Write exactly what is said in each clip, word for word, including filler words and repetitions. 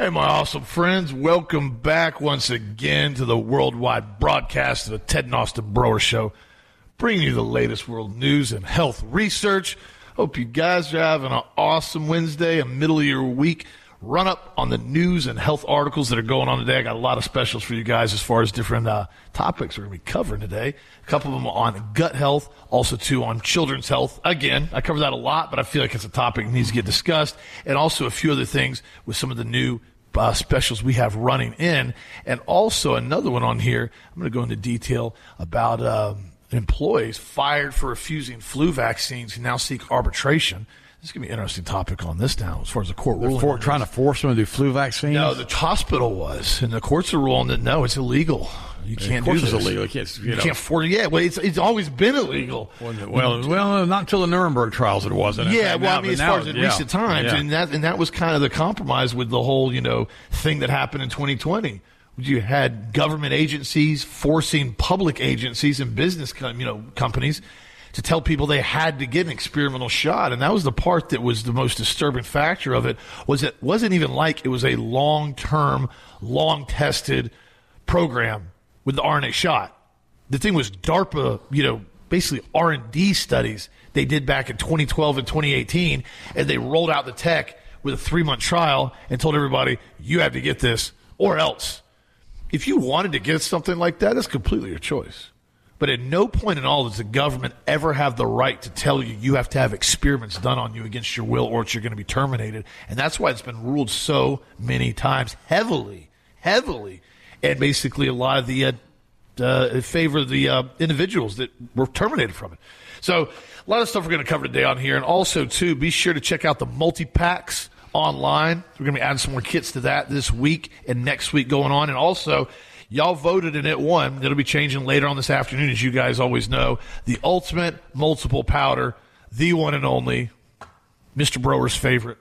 Hey, my awesome friends. Welcome back once again to the worldwide broadcast of the Ted and Austin Broer Show, bringing you the latest world news and health research. Hope you guys are having an awesome Wednesday, a middle of your week run up on the news and health articles that are going on today. I got a lot of specials for you guys as far as different uh, topics we're going to be covering today. A couple of them on gut health, also two on children's health. Again, I cover that a lot, but I feel like it's a topic that needs to get discussed. And also a few other things with some of the new uh, specials we have running in. And also another one on here, I'm going to go into detail about um, employees fired for refusing flu vaccines who now seek arbitration. This is going to be an interesting topic on this now, as far as the court ruling. They're for, trying to force them to do flu vaccines? No, the hospital was, and the courts are ruling that no, it's illegal. You can't do this. Of course it's illegal. You can't, you you know. can't force. Yeah, well, it's it's always been illegal. Well, well, not until the Nuremberg trials it wasn't. Yeah, well, now, I mean, as now, far as in yeah, recent times, yeah. and that and that was kind of the compromise with the whole, you know, thing that happened in twenty twenty. You had government agencies forcing public agencies and business, you know, companies to tell people they had to get an experimental shot. And that was the part that was the most disturbing factor of it, was it wasn't even like it was a long-term, long-tested program with the R N A shot. The thing was DARPA, you know, basically R and D studies they did back in twenty twelve and twenty eighteen, and they rolled out the tech with a three-month trial and told everybody, you have to get this or else. If you wanted to get something like that, that's completely your choice. But at no point in all does the government ever have the right to tell you you have to have experiments done on you against your will or else you're going to be terminated. And that's why it's been ruled so many times heavily, heavily, and basically a lot of the uh, uh, in favor of the uh, individuals that were terminated from it. So a lot of stuff we're going to cover today on here. And also, too, be sure to check out the multi-packs online. We're going to be adding some more kits to that this week and next week going on. And also, y'all voted and it won. It'll be changing later on this afternoon, as you guys always know. The Ultimate Multiple Powder, the one and only, Mister Broer's favorite.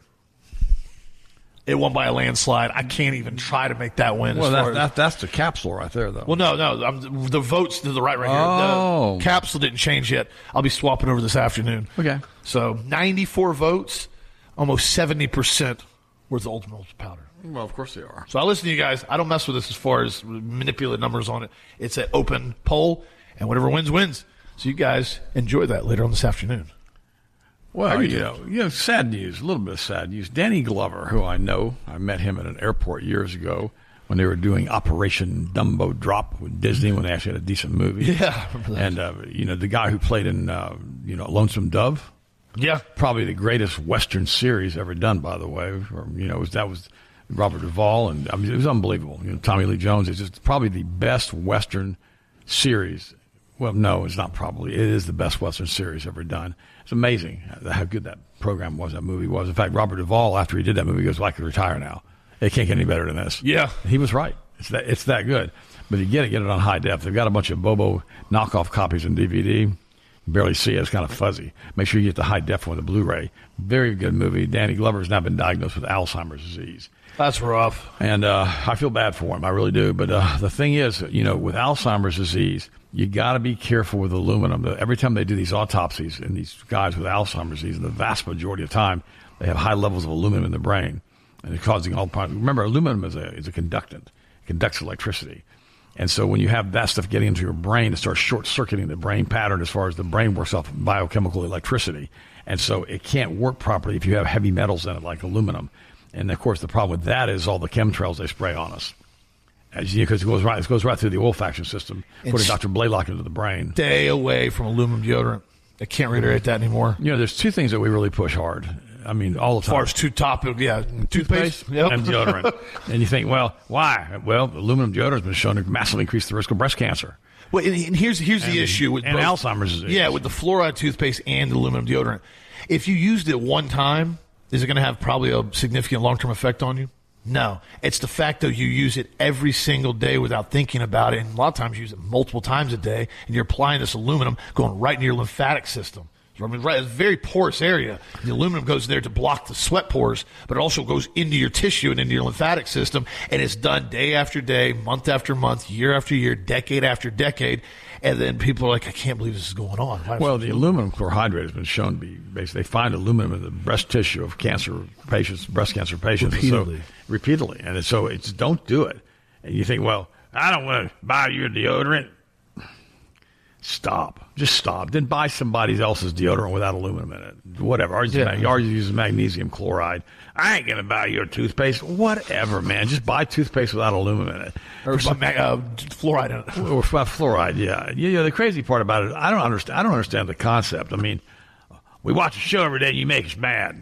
It won by a landslide. I can't even try to make that win. Well, as that, far as, that, that's the capsule right there, though. well, no, no. I'm, the votes to the right right here. Oh. The capsule didn't change yet. I'll be swapping over this afternoon. Okay. So ninety-four votes, almost seventy percent were the Ultimate Multiple Powder. Well, of course they are. So I listen to you guys. I don't mess with this as far as manipulate numbers on it. It's an open poll, and whatever wins, wins. So you guys enjoy that later on this afternoon. Well, you know, you know, sad news, a little bit of sad news. Danny Glover, who I know, I met him at an airport years ago when they were doing Operation Dumbo Drop with Disney when they actually had a decent movie. Yeah, I remember that. And, uh, you know, the guy who played in, uh, you know, Lonesome Dove. Yeah. Probably the greatest Western series ever done, by the way. Or, you know, that was Robert Duvall, and I mean, it was unbelievable. You know, Tommy Lee Jones is just probably the best Western series. Well, no, it's not probably. It is the best Western series ever done. It's amazing how good that program was, that movie was. In fact, Robert Duvall, after he did that movie, goes, well, I could retire now. It can't get any better than this. Yeah. He was right. It's that, it's that good. But you get it, get it on high def. They've got a bunch of Bobo knockoff copies on D V D. You barely see it. It's kind of fuzzy. Make sure you get the high def one, the Blu-ray. Very good movie. Danny Glover has now been diagnosed with Alzheimer's disease. That's rough. And uh, I feel bad for him. I really do. But uh, the thing is, you know, with Alzheimer's disease, you got to be careful with aluminum. Every time they do these autopsies in these guys with Alzheimer's disease, the vast majority of the time, they have high levels of aluminum in the brain. And it's causing all problems. Remember, aluminum is a, is a conductant. It conducts electricity. And so when you have that stuff getting into your brain, it starts short-circuiting the brain pattern as far as the brain works off biochemical electricity. And so it can't work properly if you have heavy metals in it like aluminum. And, of course, the problem with that is all the chemtrails they spray on us. As you know, because it goes right, it goes right through the olfaction system, putting Doctor Blaylock into the brain. Stay away from aluminum deodorant. I can't reiterate that anymore. You know, there's two things that we really push hard. I mean, all the time. As far as two topic, yeah, toothpaste, toothpaste yep. and deodorant. And you think, well, why? Well, aluminum deodorant has been shown to massively increase the risk of breast cancer. Well, and, and here's here's and, the issue with and both, Alzheimer's disease. Yeah, with the fluoride toothpaste and aluminum deodorant. If you used it one time, is it going to have probably a significant long-term effect on you? No. It's the fact that you use it every single day without thinking about it, and a lot of times you use it multiple times a day, and you're applying this aluminum going right into your lymphatic system. I mean, right, it's a very porous area. The aluminum goes there to block the sweat pores, but it also goes into your tissue and into your lymphatic system, and it's done day after day, month after month, year after year, decade after decade. And then people are like, I can't believe this is going on. Why well, the aluminum chlorohydrate has been shown to be basically, they find aluminum in the breast tissue of cancer patients, breast cancer patients. Repeatedly. And so, repeatedly. And so it's, don't do it. And you think, well, I don't want to buy you a deodorant. Stop. Just stop. Then buy somebody else's deodorant without aluminum in it. Whatever. Ours, yeah. mag- ours uses magnesium chloride. I ain't going to buy you a toothpaste. Whatever, man. Just buy toothpaste without aluminum in it. Or some uh, fluoride in it. Or fluoride, yeah. You know, the crazy part about it, I don't understand. I don't understand the concept. I mean, we watch a show every day and you make us mad.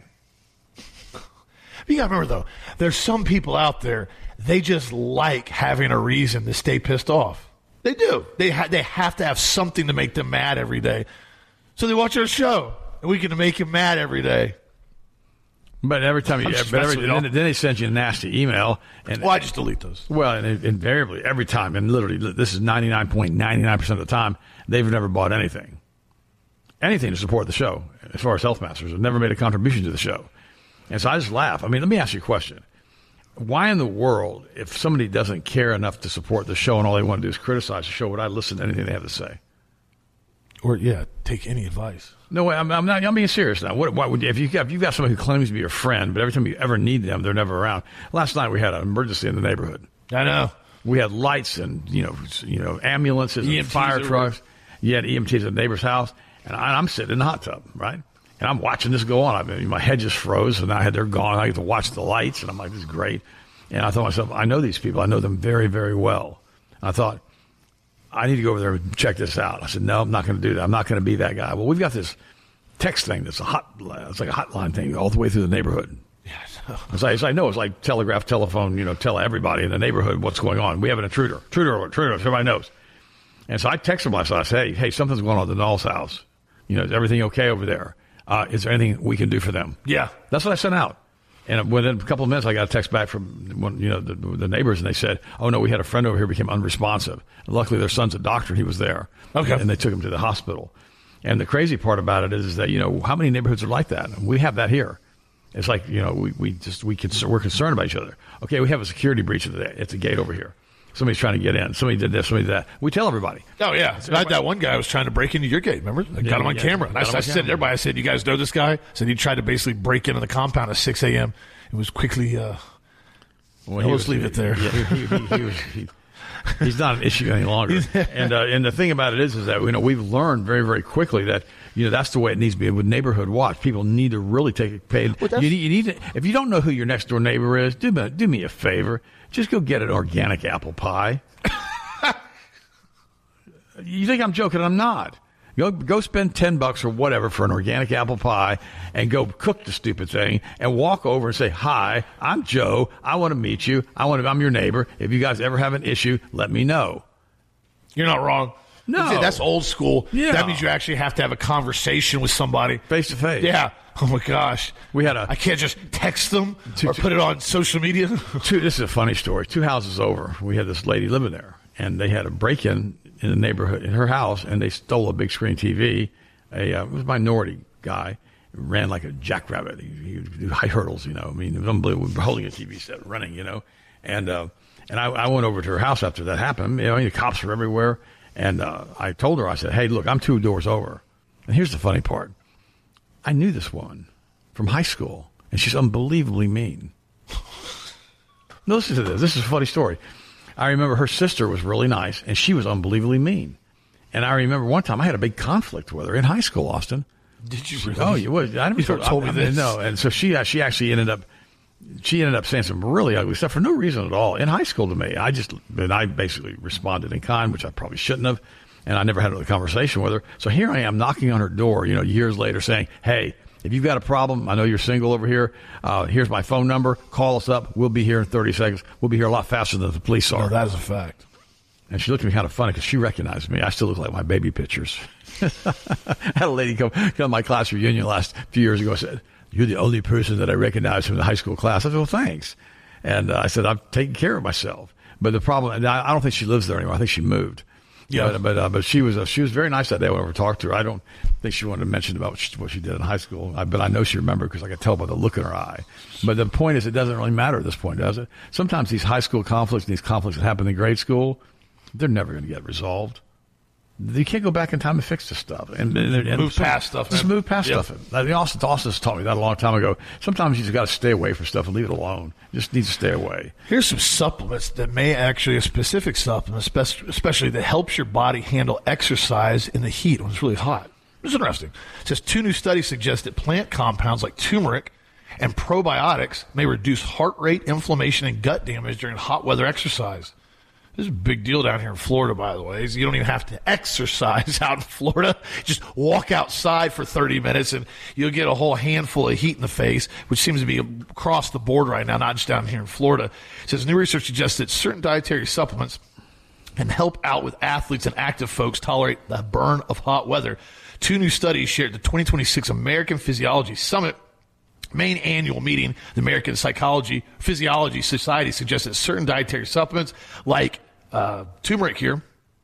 You got to remember, though, there's some people out there, they just like having a reason to stay pissed off. They do. They ha- they have to have something to make them mad every day. So they watch our show, and we can make them mad every day. But every time you, but every, then, then they send you a nasty email. And, well, I just delete those. Well, and it, invariably, every time, and literally, this is ninety-nine point nine nine percent of the time, they've never bought anything. Anything to support the show, as far as Health Masters, have never made a contribution to the show. And so I just laugh. I mean, let me ask you a question. Why in the world, if somebody doesn't care enough to support the show and all they want to do is criticize the show, would I listen to anything they have to say? Or, yeah, take any advice. No, I'm, I'm not. I'm being serious now. What, what would you, if you if you've got somebody who claims to be your friend, but every time you ever need them, they're never around? Last night we had an emergency in the neighborhood. I know. We had lights and you know you know ambulances E M Ts and fire trucks. You had E M Ts at the neighbor's house, and I, I'm sitting in the hot tub, right? And I'm watching this go on. I mean, my head just froze, and I had they're gone. I get to watch the lights, and I'm like, this is great. And I thought to myself, I know these people. I know them very, very well. I thought, I need to go over there and check this out. I said, no, I'm not going to do that. I'm not going to be that guy. Well, we've got this text thing that's a hot, it's like a hotline thing all the way through the neighborhood. Yes. It's like, it's like, no, it's like telegraph, telephone, you know, tell everybody in the neighborhood what's going on. We have an intruder. Intruder, intruder, everybody knows. And so I texted myself. I said, hey, hey, something's going on at the Knowles house. You know, is everything okay over there? Uh, is there anything we can do for them? Yeah. That's what I sent out. And within a couple of minutes, I got a text back from one, you know, the, the neighbors, and they said, oh, no, we had a friend over here who became unresponsive. And luckily, their son's a doctor, and he was there. Okay. And they took him to the hospital. And the crazy part about it is, is that, you know, how many neighborhoods are like that? And we have that here. It's like, you know, we, we just, we can, we're concerned about each other. Okay, we have a security breach at the, at the gate over here. Somebody's trying to get in. Somebody did this, somebody did that. We tell everybody. Oh, yeah. So I had that one guy was trying to break into your gate, remember? I yeah, got him on yeah, camera. And I, I said to everybody, I said, you guys know this guy? I said he tried to basically break into the compound at six a.m. It was quickly, uh, well, let's was, leave it there. Yeah, he, he, he, he was, he, he's not an issue any longer. and uh, and the thing about it is, is that, you know, we've learned very, very quickly that, you know, that's the way it needs to be. With Neighborhood Watch, people need to really take it paid. Well, you, you need to, if you don't know who your next door neighbor is, do me, do me a favor. Just go get an organic apple pie. You think I'm joking? I'm not. Go, go spend ten bucks or whatever for an organic apple pie and go cook the stupid thing and walk over and say, hi, I'm Joe. I want to meet you. I want to, I'm your neighbor. If you guys ever have an issue, let me know. You're not wrong. No. That's old school. Yeah. That means you actually have to have a conversation with somebody. Face to face. Yeah. Oh, my gosh. We had a. I can't just text them two, or put it on social media. two, this is a funny story. Two houses over, we had this lady living there, and they had a break-in in the neighborhood, in her house, and they stole a big screen T V. A uh, it was a minority guy, ran like a jackrabbit. He, he would do high hurdles, you know. I mean, it was unbelievable. We were holding a T V set, running, you know. And uh, and I, I went over to her house after that happened. You know, the cops were everywhere. And uh, I told her, I said, hey, look, I'm two doors over. And here's the funny part. I knew this woman from high school, and she's unbelievably mean. Now, listen to this. This is a funny story. I remember her sister was really nice, and she was unbelievably mean. And I remember one time I had a big conflict with her in high school, Austin. Did you really? Oh, you would. I never you told, told I, me I this. Mean, no, and so she she actually ended up she ended up saying some really ugly stuff for no reason at all in high school to me. I just and I basically responded in kind, which I probably shouldn't have, and I never had a conversation with her. So here I am knocking on her door, you know, years later, saying, "Hey, if you've got a problem, I know you're single over here. Uh, here's my phone number. Call us up. We'll be here in thirty seconds. We'll be here a lot faster than the police are." No, that is a fact. And she looked at me kind of funny because she recognized me. I still look like my baby pictures. I had a lady come, come to my class reunion last few years ago and said, "You're the only person that I recognize from the high school class." I said, "Well, thanks." And uh, I said, "I've taken care of myself." But the problem, and I, I don't think she lives there anymore. I think she moved. Yeah, but but, uh, but she was uh, she was very nice that day when we talked to her. I don't think she wanted to mention about what she, what she did in high school, I, but I know she remembered because I could tell by the look in her eye. But the point is, it doesn't really matter at this point, does it? Sometimes these high school conflicts and these conflicts that happen in grade school, they're never going to get resolved. You can't go back in time and fix this stuff. And, and, and move past stuff. Just man. move past yep. stuff. I mean, Austin Austin taught me that a long time ago. Sometimes you just got to stay away from stuff and leave it alone. You just need to stay away. Here's some supplements that may actually, a specific supplement, especially that helps your body handle exercise in the heat when it's really hot. It's interesting. It says two new studies suggest that plant compounds like turmeric and probiotics may reduce heart rate, inflammation, and gut damage during hot weather exercise. This is a big deal down here in Florida, by the way. You don't even have to exercise out in Florida. Just walk outside for thirty minutes and you'll get a whole handful of heat in the face, which seems to be across the board right now, not just down here in Florida. It says new research suggests that certain dietary supplements can help out with athletes and active folks tolerate the burn of hot weather. Two new studies shared at the twenty twenty-six American Physiology Summit main annual meeting. The American Psychology Physiology Society suggests that certain dietary supplements like Uh, turmeric here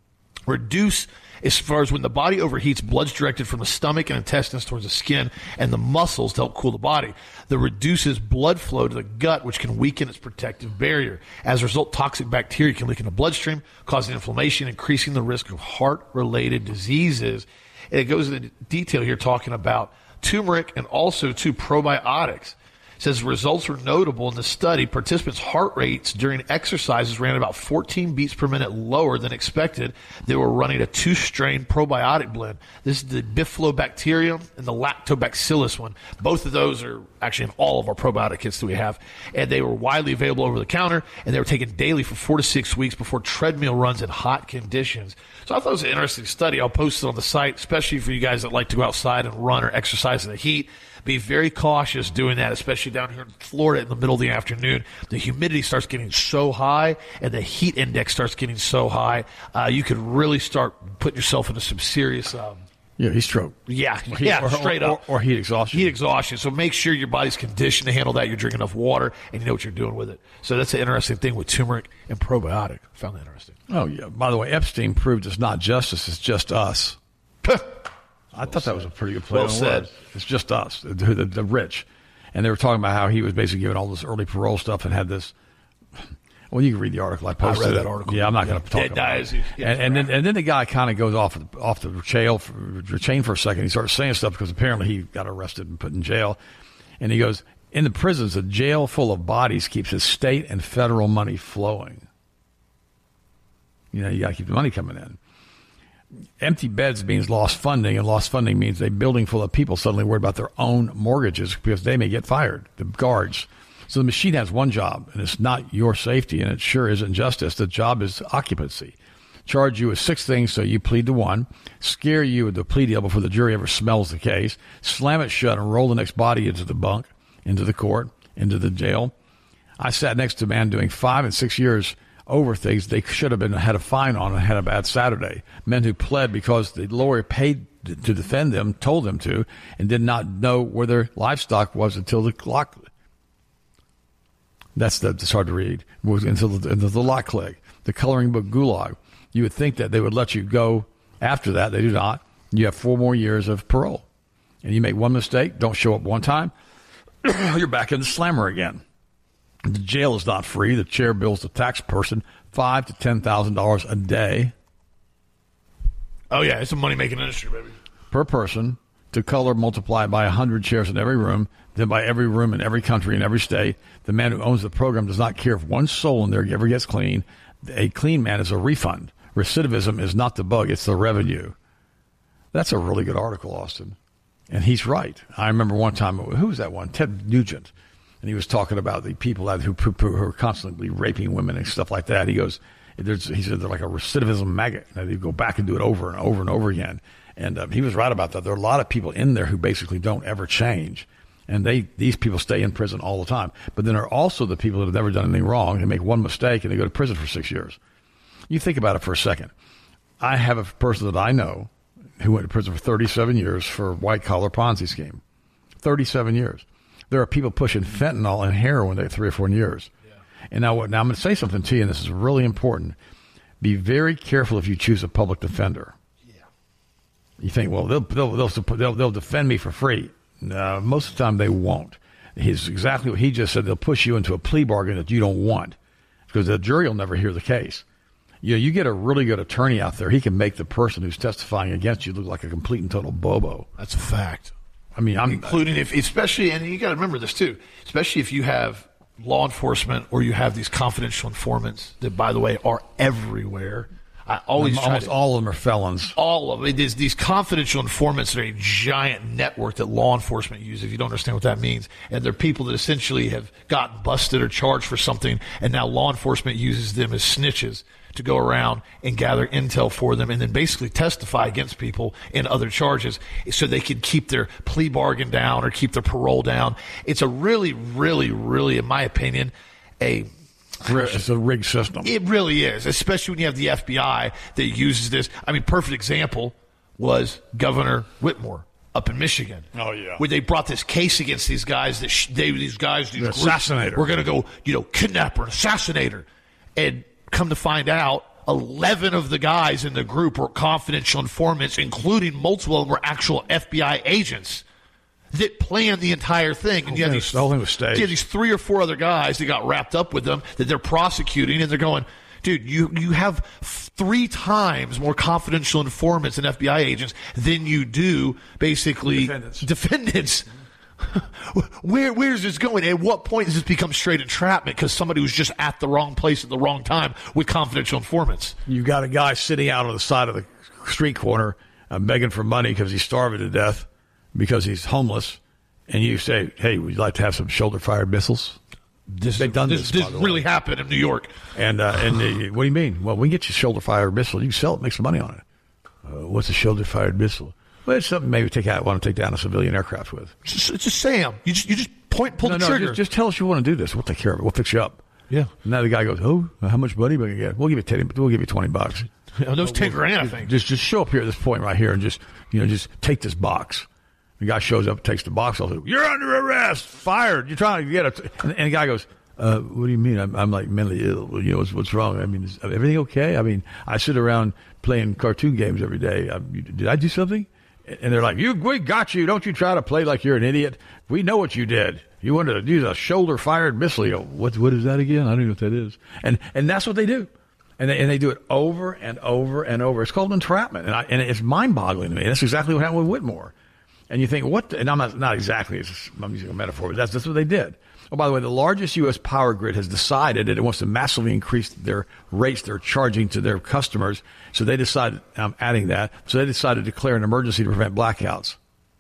reduce, as far as when the body overheats, blood's directed from the stomach and intestines towards the skin and the muscles to help cool the body. That reduces blood flow to the gut, which can weaken its protective barrier. As a result, toxic bacteria can leak in the bloodstream, causing inflammation, increasing the risk of heart-related diseases. And it goes into detail here talking about turmeric and also two probiotics. Says results were notable in the study. Participants' heart rates during exercises ran about fourteen beats per minute lower than expected. They were running a two-strain probiotic blend. This is the Bifidobacterium and the Lactobacillus one. Both of those are actually in all of our probiotic kits that we have. And they were widely available over the counter, and they were taken daily for four to six weeks before treadmill runs in hot conditions. So I thought it was an interesting study. I'll post it on the site, especially for you guys that like to go outside and run or exercise in the heat. Be very cautious doing that, especially down here in Florida in the middle of the afternoon. The humidity starts getting so high and the heat index starts getting so high, uh, you could really start putting yourself into some serious um, yeah, heat stroke. Yeah, or heat, yeah, or, straight or, up. Or, or heat exhaustion. Heat exhaustion. So make sure your body's conditioned to handle that. You're drinking enough water and you know what you're doing with it. So that's an interesting thing with turmeric and probiotic. I found that interesting. Oh, yeah. By the way, Epstein proved it's not justice, it's just us. I thought that was a pretty good play well on said. words. It's just us, the, the, the rich. And they were talking about how he was basically given all this early parole stuff and had this. Well, you can read the article. I posted I read it. that article. Yeah, I'm not going to talk Dead about dies. it. Yeah, and, and, then, and then the guy kind of goes off off the jail for, chain for a second. He starts saying stuff because apparently he got arrested and put in jail. And he goes, in the prisons, a jail full of bodies keeps his state and federal money flowing. You know, you got to keep the money coming in. Empty beds means lost funding, and lost funding means a building full of people suddenly worried about their own mortgages because they may get fired, the guards. So the machine has one job, and it's not your safety, and it sure isn't justice. The job is occupancy. Charge you with six things so you plead to one, scare you with the plea deal before the jury ever smells the case, slam it shut and roll the next body into the bunk, into the court, into the jail. I sat next to a man doing five and six years over things they should have been had a fine on and had a bad Saturday. Men who pled because the lawyer paid to defend them, told them to, and did not know where their livestock was until the clock. That's the, it's hard to read. Until the, until the lock click. The coloring book gulag. You would think that they would let you go after that. They do not. You have four more years of parole. And you make one mistake, don't show up one time, you're back in the slammer again. The jail is not free. The chair bills the tax person five to ten thousand dollars a day. Oh yeah, it's a money making industry, baby. Per person to color, multiply by a hundred chairs in every room, then by every room in every country in every state. The man who owns the program does not care if one soul in there ever gets clean. A clean man is a refund. Recidivism is not the bug; it's the revenue. That's a really good article, Austin, and he's right. I remember one time, who was that one? Ted Nugent. And he was talking about the people that who, who are constantly raping women and stuff like that. He goes, there's, he said they're like a recidivism maggot. And they go back and do it over and over and over again. And um, he was right about that. There are a lot of people in there who basically don't ever change. And they these people stay in prison all the time. But then there are also the people that have never done anything wrong and make one mistake and they go to prison for six years. You think about it for a second. I have a person that I know who went to prison for thirty-seven years for a white-collar Ponzi scheme. thirty-seven years. There are people pushing fentanyl and heroin at three or four years. Yeah. And now, what, now I'm going to say something to you, and this is really important. be very careful if you choose a public defender. Yeah. You think, well, they'll they'll they'll, they'll, they'll defend me for free. No, most of the time they won't. He's exactly what he just said. They'll push you into a plea bargain that you don't want because the jury will never hear the case. You know, you get a really good attorney out there, he can make the person who's testifying against you look like a complete and total bobo. That's a fact. I mean, I'm including if, especially, and you got to remember this too, especially if you have law enforcement or you have these confidential informants that, by the way, are everywhere. I always almost to, all of them are felons. All of them. These, these confidential informants are a giant network that law enforcement uses, if you don't understand what that means. And they're people that essentially have gotten busted or charged for something, and now law enforcement uses them as snitches to go around and gather intel for them and then basically testify against people in other charges so they can keep their plea bargain down or keep their parole down. It's a really, really, really, in my opinion, a... It's a rigged system. It really is, especially when you have the F B I that uses this. I mean, perfect example was Governor Whitmore up in Michigan. Oh, yeah. Where they brought this case against these guys that sh- they these guys these the assassinator. We're going to go, you know, kidnapper, assassinator, and come to find out, eleven of the guys in the group were confidential informants, including multiple of them were actual F B I agents that planned the entire thing. And you have these, the whole thing was staged. You have these three or four other guys that got wrapped up with them that they're prosecuting, and they're going, dude, you, you have three times more confidential informants and F B I agents than you do basically defendants. defendants. Where where's this going? At what point does this become straight entrapment because somebody was just at the wrong place at the wrong time with confidential informants? You've got a guy sitting out on the side of the street corner uh, begging for money because he's starving to death because he's homeless, and you say, hey, would you like to have some shoulder-fired missiles? This, They've done this. this, This really way. happened in New York. And, uh, and uh, what do you mean? Well, we can get you a shoulder-fired missile. You can sell it, make some money on it. Uh, what's a shoulder-fired missile? Well, it's something maybe take out, want to take down a civilian aircraft with. It's just, it's just Sam. You just you just point, pull no, the no, trigger. Just, just tell us you want to do this. We'll take care of it. We'll fix you up. Yeah. And now the guy goes, oh, how much money am I going to get? We'll give you ten. We'll give you twenty bucks. Yeah, those ten grand, I think. Just just show up here at this point right here and just you know just take this box. The guy shows up, takes the box. I'll say, you're under arrest, fired. You're trying to get a. And, and the guy goes, uh, what do you mean? I'm, I'm like mentally ill. You know what's, what's wrong? I mean, is everything okay? I mean, I sit around playing cartoon games every day. I, did I do something? And they're like, you, we got you. Don't you try to play like you're an idiot. We know what you did. You wanted to use a shoulder-fired missile. You go, what, what is that again? I don't know what that is. And and that's what they do. And they, and they do it over and over and over. It's called entrapment. And, I, and it's mind-boggling to me. That's exactly what happened with Whitmore. And you think, what? The, and I'm not, not exactly, it's just, I'm using a metaphor, but that's, that's what they did. Oh, by the way, the largest U S power grid has decided that it wants to massively increase their rates they're charging to their customers. So they decided, I'm adding that, so they decided to declare an emergency to prevent blackouts.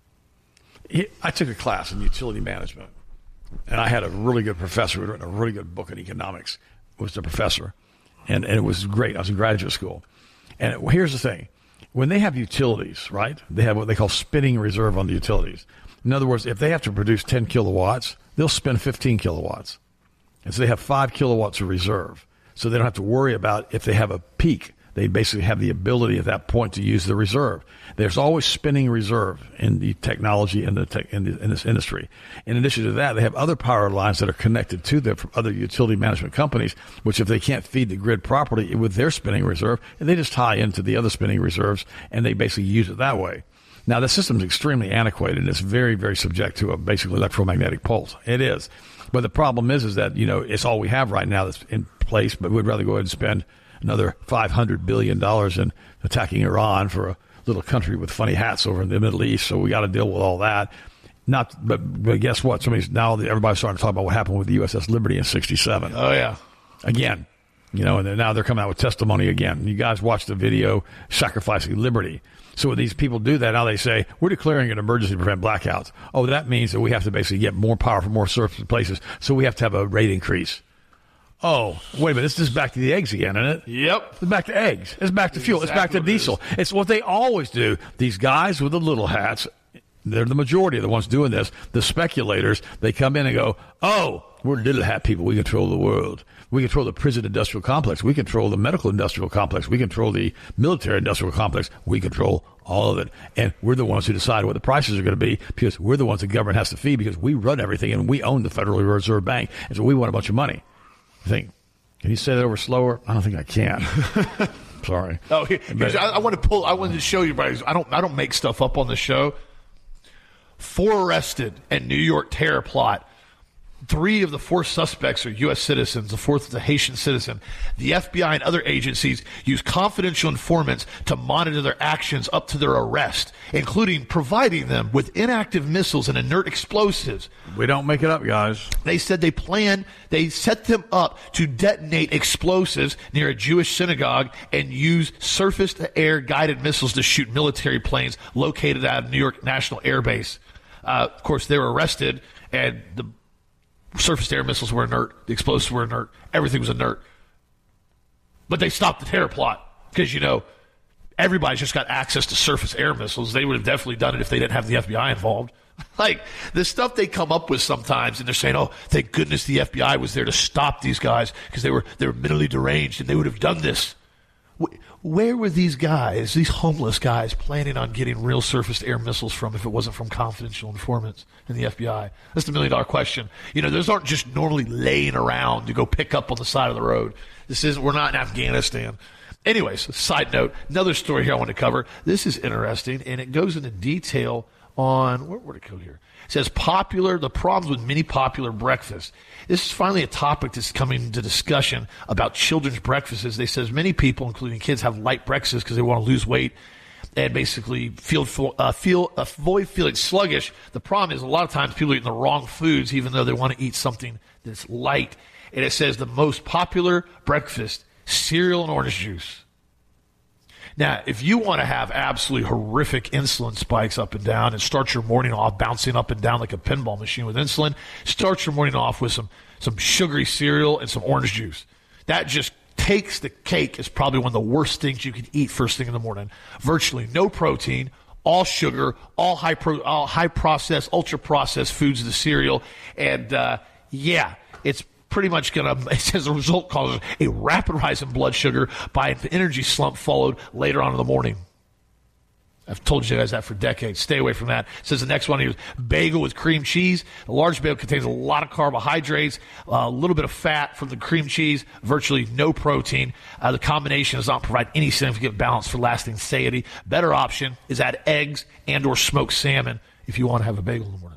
I took a class in utility management, and I had a really good professor who had written a really good book on economics, was the professor. And, and it was great. I was in graduate school. And it, here's the thing. When they have utilities, right, they have what they call spinning reserve on the utilities. In other words, if they have to produce ten kilowatts, they'll spend fifteen kilowatts. And so they have five kilowatts of reserve. So they don't have to worry about if they have a peak. They basically have the ability at that point to use the reserve. There's always spinning reserve in the technology and the tech, in, the, in this industry. In addition to that, they have other power lines that are connected to them from other utility management companies, which if they can't feed the grid properly with their spinning reserve, they just tie into the other spinning reserves, and they basically use it that way. Now, the system is extremely antiquated, and it's very, very subject to a basically electromagnetic pulse. It is. But the problem is, is that, you know, it's all we have right now that's in place, but we'd rather go ahead and spend another five hundred billion dollars in attacking Iran for a little country with funny hats over in the Middle East. So we got to deal with all that. Not, but, but guess what? Somebody's now everybody's starting to talk about what happened with the U S S Liberty in sixty-seven. Oh yeah, again, you know, and then now they're coming out with testimony again. You guys watched the video sacrificing liberty. So when these people do that, now they say we're declaring an emergency to prevent blackouts. Oh, that means that we have to basically get more power from more surface places. So we have to have a rate increase. Oh, wait a minute. This is back to the eggs again, isn't it? Yep. It's back to eggs. It's back to fuel. Exactly. It's back to diesel. It it's what they always do. These guys with the little hats, they're the majority of the ones doing this. The speculators, they come in and go, oh, we're little hat people. We control the world. We control the prison industrial complex. We control the medical industrial complex. We control the military industrial complex. We control all of it. And we're the ones who decide what the prices are going to be because we're the ones the government has to feed because we run everything and we own the Federal Reserve Bank. And so we want a bunch of money. Think, Can you say that over slower? I don't think I can. Sorry. Oh, here, here's, I, I want to pull. I wanted to show you guys. I don't. I don't make stuff up on the show. Four arrested in New York terror plot. Three of the four suspects are U S citizens. The fourth is a Haitian citizen. The F B I and other agencies use confidential informants to monitor their actions up to their arrest, including providing them with inactive missiles and inert explosives. We don't make it up, guys. They said they planned, they set them up to detonate explosives near a Jewish synagogue and use surface-to-air guided missiles to shoot military planes located out of New York National Air Base. Uh, of course, they were arrested, and the surface-to-air missiles were inert. The explosives were inert. Everything was inert. But they stopped the terror plot because, you know, everybody's just got access to surface-air missiles. They would have definitely done it if they didn't have the F B I involved. Like, the stuff they come up with sometimes, and they're saying, oh, thank goodness the F B I was there to stop these guys because they were, they were mentally deranged and they would have done this. Where were these guys, these homeless guys, planning on getting real surface-to-air missiles from if it wasn't from confidential informants in the F B I? That's the million-dollar question. You know, those aren't just normally laying around to go pick up on the side of the road. This isn't. We're not in Afghanistan. Anyways, side note, another story here I want to cover. This is interesting, and it goes into detail on, where would it go here? It says popular, the problems with many popular breakfasts. This is finally a topic that's coming into discussion about children's breakfasts. They says many people, including kids, have light breakfasts because they want to lose weight and basically feel, uh, feel avoid feeling sluggish. The problem is a lot of times people are eating the wrong foods even though they want to eat something that's light. And it says the most popular breakfast, cereal and orange juice. Now, if you want to have absolutely horrific insulin spikes up and down and start your morning off bouncing up and down like a pinball machine with insulin, start your morning off with some, some sugary cereal and some orange juice. That just takes the cake. Is probably one of the worst things you can eat first thing in the morning. Virtually no protein, all sugar, all high pro, all high processed, ultra processed foods in the cereal. And, uh, yeah, it's pretty much going to, as a result, cause a rapid rise in blood sugar by an energy slump followed later on in the morning. I've told you guys that for decades. Stay away from that. It says the next one here is bagel with cream cheese. A large bagel contains a lot of carbohydrates, uh, a little bit of fat from the cream cheese, virtually no protein. Uh, the combination does not provide any significant balance for lasting satiety. Better option is add eggs and or smoked salmon if you want to have a bagel in the morning.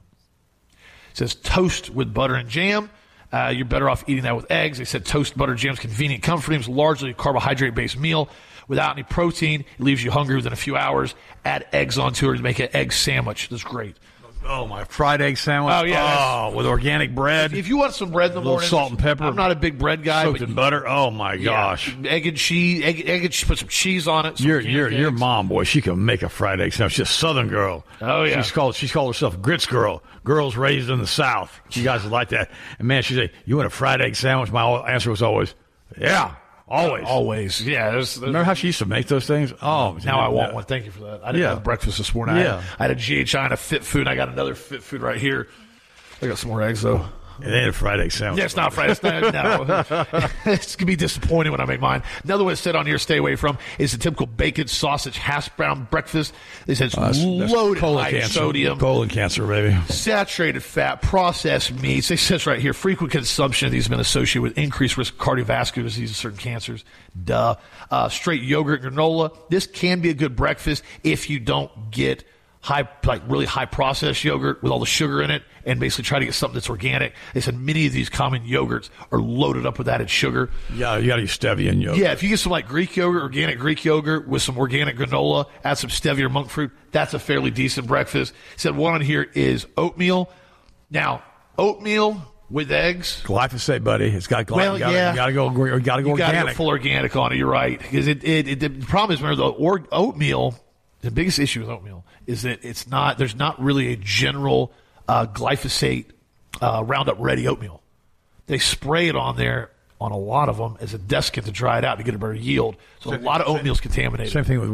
It says toast with butter and jam. Uh, you're better off eating that with eggs. They said toast, butter, jam is convenient, comforting. It's largely a carbohydrate-based meal without any protein. It leaves you hungry within a few hours. Add eggs onto it to make an egg sandwich. That's great. Oh, my fried egg sandwich. Oh, yeah. Oh, with organic bread. If you want some bread in the morning, salt and pepper. I'm not a big bread guy. Soaked in butter. Oh, my yeah, gosh. Egg and cheese. Egg, egg and cheese. Put some cheese on it. Your your your mom, boy, she can make a fried egg sandwich. She's a Southern girl. Oh, yeah. She's called she's called herself Grits Girl. Girls raised in the South. You guys would like that. And man, she'd say, "You want a fried egg sandwich?" My answer was always, "Yeah, always, uh, always." Yeah. There's, there's, Remember how she used to make those things? Oh, now I want one. Thank you for that. I didn't yeah. have breakfast this morning. Yeah. I, had, I had a G H I and a Fit Food. I got another Fit Food right here. I got some more eggs though. It ain't a fried egg sandwich. Yeah, it's not fried. It's not, no. It's going to be disappointing when I make mine. Another one that's said on here, stay away from, is the typical bacon, sausage, hash brown breakfast. They said it's uh, loaded high cancer, sodium. Colon cancer, baby. Saturated fat, processed meats. They says right here, frequent consumption of these have been associated with increased risk of cardiovascular disease and certain cancers. Duh. Uh, straight yogurt, granola. This can be a good breakfast if you don't get high, like really high processed yogurt with all the sugar in it, and basically try to get something that's organic. They said many of these common yogurts are loaded up with added sugar. Yeah, you got to use stevia in yogurt. Yeah, if you get some like Greek yogurt, organic Greek yogurt with some organic granola, add some stevia or monk fruit, that's a fairly decent breakfast. Said one on here is oatmeal. Now, oatmeal with eggs. Glyphosate, buddy. It's got glyphosate. Well, you gotta, yeah. You got to go. You got to go you organic. Got to go full organic on it. You're right, because it, it, it. The problem is, remember, the or, oatmeal. The biggest issue with oatmeal is that it's not. There's not really a general uh, glyphosate uh, Roundup Ready oatmeal. They spray it on there on a lot of them as a desiccant to dry it out to get a better yield. So same, a lot of oatmeal's contaminated. Same thing with wheat.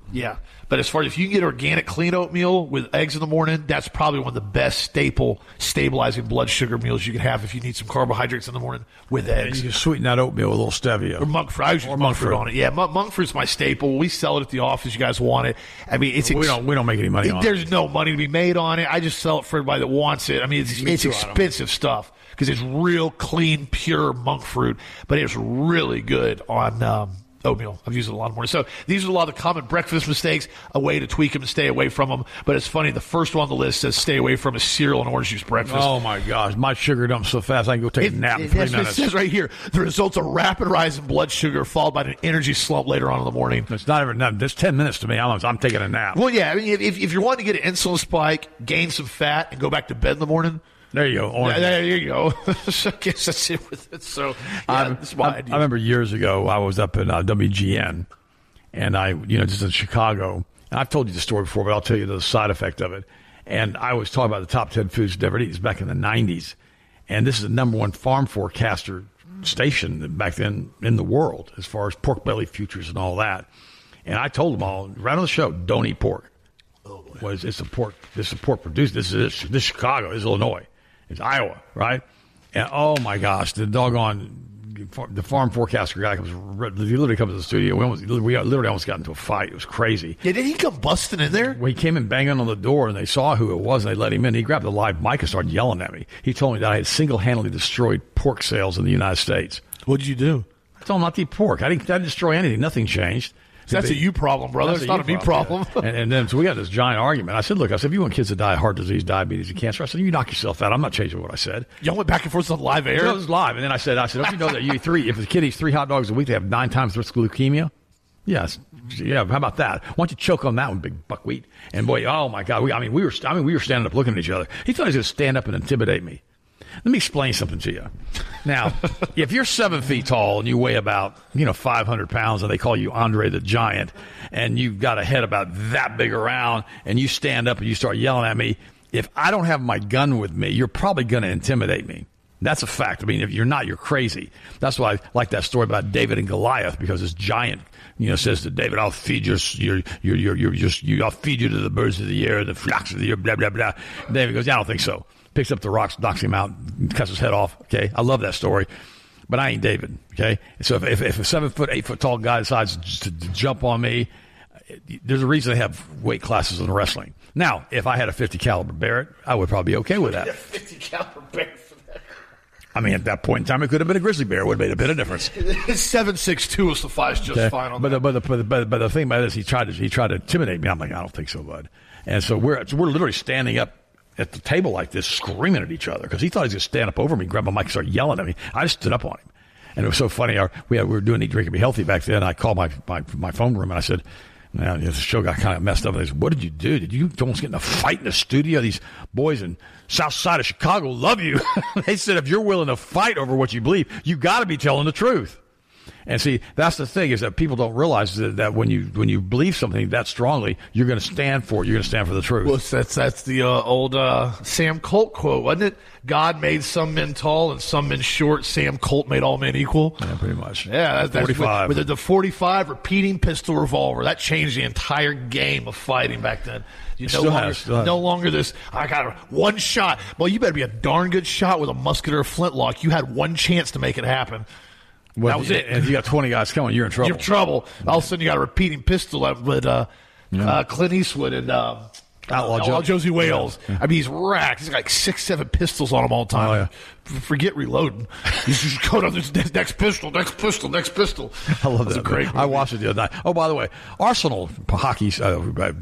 Yeah. But as far as if you can get organic clean oatmeal with eggs in the morning, that's probably one of the best staple stabilizing blood sugar meals you can have if you need some carbohydrates in the morning with eggs. And you can sweeten that oatmeal with a little stevia. Or monk fruit. I usually or monk monk fruit fruit on it. Yeah, monk, monk fruit's my staple. We sell it at the office. You guys want it. I mean, it's... Ex- we don't we don't make any money it, on There's it. no money to be made on it. I just sell it for everybody that wants it. I mean, it's, it's expensive stuff because it's real clean, pure monk fruit, but it's really good on... Um, oatmeal. I've used it a lot more. So these are a lot of the common breakfast mistakes, a way to tweak them and stay away from them. But it's funny, the first one on the list says stay away from is cereal and orange juice breakfast. Oh, my gosh. My sugar dumps so fast I can go take it, a nap in it, three that's what minutes. It says right here. The results are rapid rise in blood sugar followed by an energy slump later on in the morning. It's not even, not, that's ten minutes to me. I'm, I'm taking a nap. Well, yeah. I mean, if, if you're wanting to get an insulin spike, gain some fat, and go back to bed in the morning, there you go. Orange. There you go. So I guess that's it with it. So yeah, that's my I, idea. I remember years ago, I was up in uh, W G N, and I, you know, just in Chicago. And I've told you the story before, but I'll tell you the side effect of it. And I was talking about the top ten foods to never eat. It was back in the nineties. And this is the number one farm forecaster station back then in the world as far as pork belly futures and all that. And I told them all, right on the show, don't eat pork. Oh, boy. Was it's a pork, this is a pork produced. This is this is Chicago, this is Illinois. It's Iowa, right? And oh my gosh, the doggone the farm forecaster guy comes. He literally comes to the studio. We almost, we literally almost got into a fight. It was crazy. Yeah, did he come busting in there? Well, he came in banging on the door, and they saw who it was, and they let him in. He grabbed the live mic and started yelling at me. He told me that I had single-handedly destroyed pork sales in the United States. What did you do? I told him not to eat pork. I didn't, I didn't destroy anything. Nothing changed. So that's a you problem, brother. That's it's not a me problem. problem. and, and then so we got this giant argument. I said, look, I said, if you want kids to die of heart disease, diabetes, and cancer, I said, you knock yourself out. I'm not changing what I said. Y'all went back and forth on live air? So it was live. And then I said, I said, don't you know that you eat three, if the kid eats three hot dogs a week, they have nine times the risk of leukemia? Yes. Yeah, how about that? Why don't you choke on that one, big buckwheat? And boy, oh my God, we, I mean, we were, I mean, we were standing up looking at each other. He thought he was going to stand up and intimidate me. Let me explain something to you. Now, if you're seven feet tall and you weigh about, you know, five hundred pounds and they call you Andre the Giant and you've got a head about that big around and you stand up and you start yelling at me, if I don't have my gun with me, you're probably going to intimidate me. That's a fact. I mean, if you're not, you're crazy. That's why I like that story about David and Goliath, because this giant, you know, says to David, I'll feed your, your, your, your, your, your, your I'll feed you to the birds of the air, the flocks of the air, blah, blah, blah. And David goes, yeah, I don't think so. Picks up the rocks, knocks him out, cuts his head off. Okay, I love that story, but I ain't David. Okay, so if if, if a seven foot, eight foot tall guy decides to, to jump on me, there's a reason they have weight classes in wrestling. Now, if I had a fifty caliber Barrett, I would probably be okay with that. fifty caliber Barrett for that. I mean, at that point in time, it could have been a grizzly bear. It would have made a bit of difference. seven six two will suffice just okay. fine on but that. The, but, the, but, the, but, the, but the thing about it is he tried to he tried to intimidate me. I'm like, I don't think so, bud. And so we're so we're literally standing up at the table like this, screaming at each other, because he thought he was going to stand up over me, grab my mic, and start yelling at me. I just stood up on him. And it was so funny. Our, we, had, we were doing Eat, Drink, and Be Healthy back then. I called my, my, my phone room, and I said, man, the show got kind of messed up. And they said, what did you do? Did you almost get in a fight in the studio? These boys in south side of Chicago love you. They said, if you're willing to fight over what you believe, you got to be telling the truth. And see, that's the thing, is that people don't realize that, that when you when you believe something that strongly, you're going to stand for it. You're going to stand for the truth. Well, that's that's the uh, old uh, Sam Colt quote, wasn't it? God made some men tall and some men short. Sam Colt made all men equal. Yeah, pretty much. Yeah, that's, that's forty-five. With, with the forty-five repeating pistol revolver, that changed the entire game of fighting back then. You no still longer, has, still has. no longer this. I got a, one shot. Well, you better be a darn good shot with a musket or a flintlock. You had one chance to make it happen. Well, that was it. And if you got twenty guys coming, you're in trouble. You're in trouble. All of a sudden, you got a repeating pistol with uh, yeah. uh, Clint Eastwood and uh, Outlaw, Outlaw jo- Josie Wales. Yeah. I mean, he's racked. He's got like six, seven pistols on him all the time. Oh, yeah. Forget reloading. You just go to this next pistol, next pistol, next pistol. I love That's that. A great movie. I watched it the other night. Oh, by the way, Arsenal hockey, uh,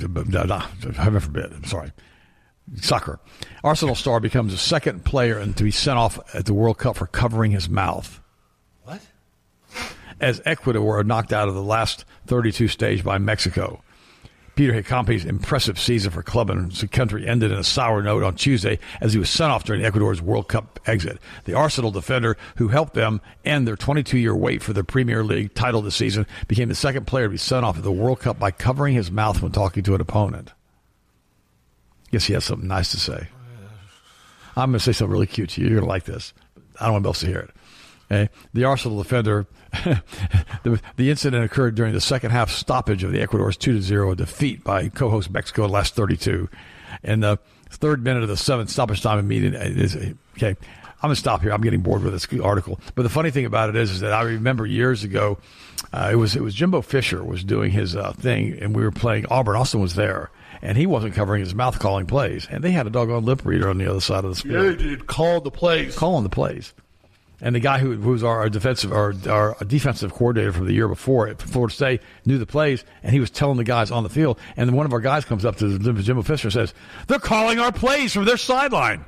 heaven forbid, I'm sorry, soccer. Arsenal star becomes the second player to be sent off at the World Cup for covering his mouth. What? As Ecuador were knocked out of the last thirty-two stage by Mexico. Peter Hincapie's impressive season for club and country ended in a sour note on Tuesday as he was sent off during Ecuador's World Cup exit. The Arsenal defender, who helped them end their twenty-two-year wait for the Premier League title this season, became the second player to be sent off at the World Cup by covering his mouth when talking to an opponent. Guess he has something nice to say. I'm going to say something really cute to you. You're going to like this. I don't want anybody else to hear it. Okay. The Arsenal defender, the, the incident occurred during the second half stoppage of the Ecuador's two to zero defeat by co-host Mexico in the last thirty-two. And the third minute of the seventh stoppage time immediate is, okay, I'm going to stop here. I'm getting bored with this article. But the funny thing about it is, is that I remember years ago, uh, it was it was Jimbo Fisher was doing his uh, thing, and we were playing Auburn. Austin was there. And he wasn't covering his mouth calling plays. And they had a doggone lip reader on the other side of the field. Yeah, dude, called the plays. Calling the plays. And the guy who, who was our, our defensive our, our defensive coordinator from the year before at Florida State knew the plays, and he was telling the guys on the field. And then one of our guys comes up to Jimbo Fisher and says, "They're calling our plays from their sideline."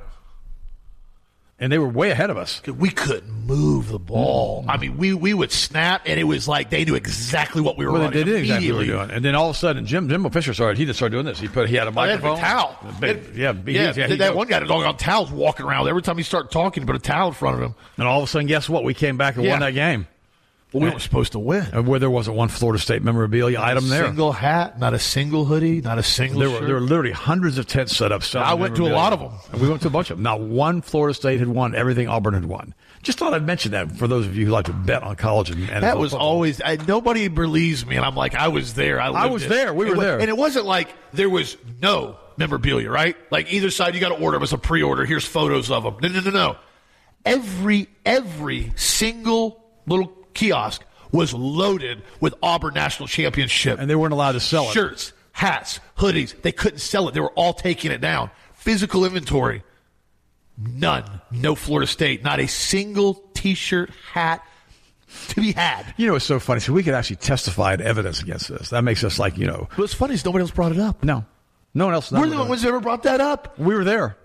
And they were way ahead of us. We couldn't move the ball. Mm-hmm. I mean, we, we would snap, and it was like they knew exactly what we were well, running. They did exactly what we were doing. And then all of a sudden, Jim Jimbo Fisher started. He just started doing this. He put he had a microphone, oh, towel. Big, it, yeah, big, yeah. yeah that goes, one guy had a dog on towels walking around. Every time he started talking, he put a towel in front of him. And all of a sudden, guess what? We came back and yeah. won that game. Well, we were supposed to win. And where there wasn't one Florida State memorabilia not item a there. Not a single hat, not a single hoodie, not a single there shirt. Were, there were literally hundreds of tents set up. I went to a lot of them. And we went to a bunch of them. Not one Florida State had won everything Auburn had won. Just thought I'd mention that for those of you who like to bet on college and N F L that was football. always I, nobody believes me, and I'm like, I was there. I, I was it. there. We were it was, there, and it wasn't like there was no memorabilia, right? Like either side, you got to order them as a pre-order. Here's photos of them. No, no, no, no. Every every single little kiosk was loaded with Auburn National Championship. And they weren't allowed to sell it. Shirts, hats, hoodies. They couldn't sell it. They were all taking it down. Physical inventory. None. No Florida State. Not a single T-shirt, hat to be had. You know, it's so funny. So we could actually testify and evidence against this. That makes us like, you know. What's funny is nobody else brought it up. No. No one else. We're the only ones who ever brought that up. We were there.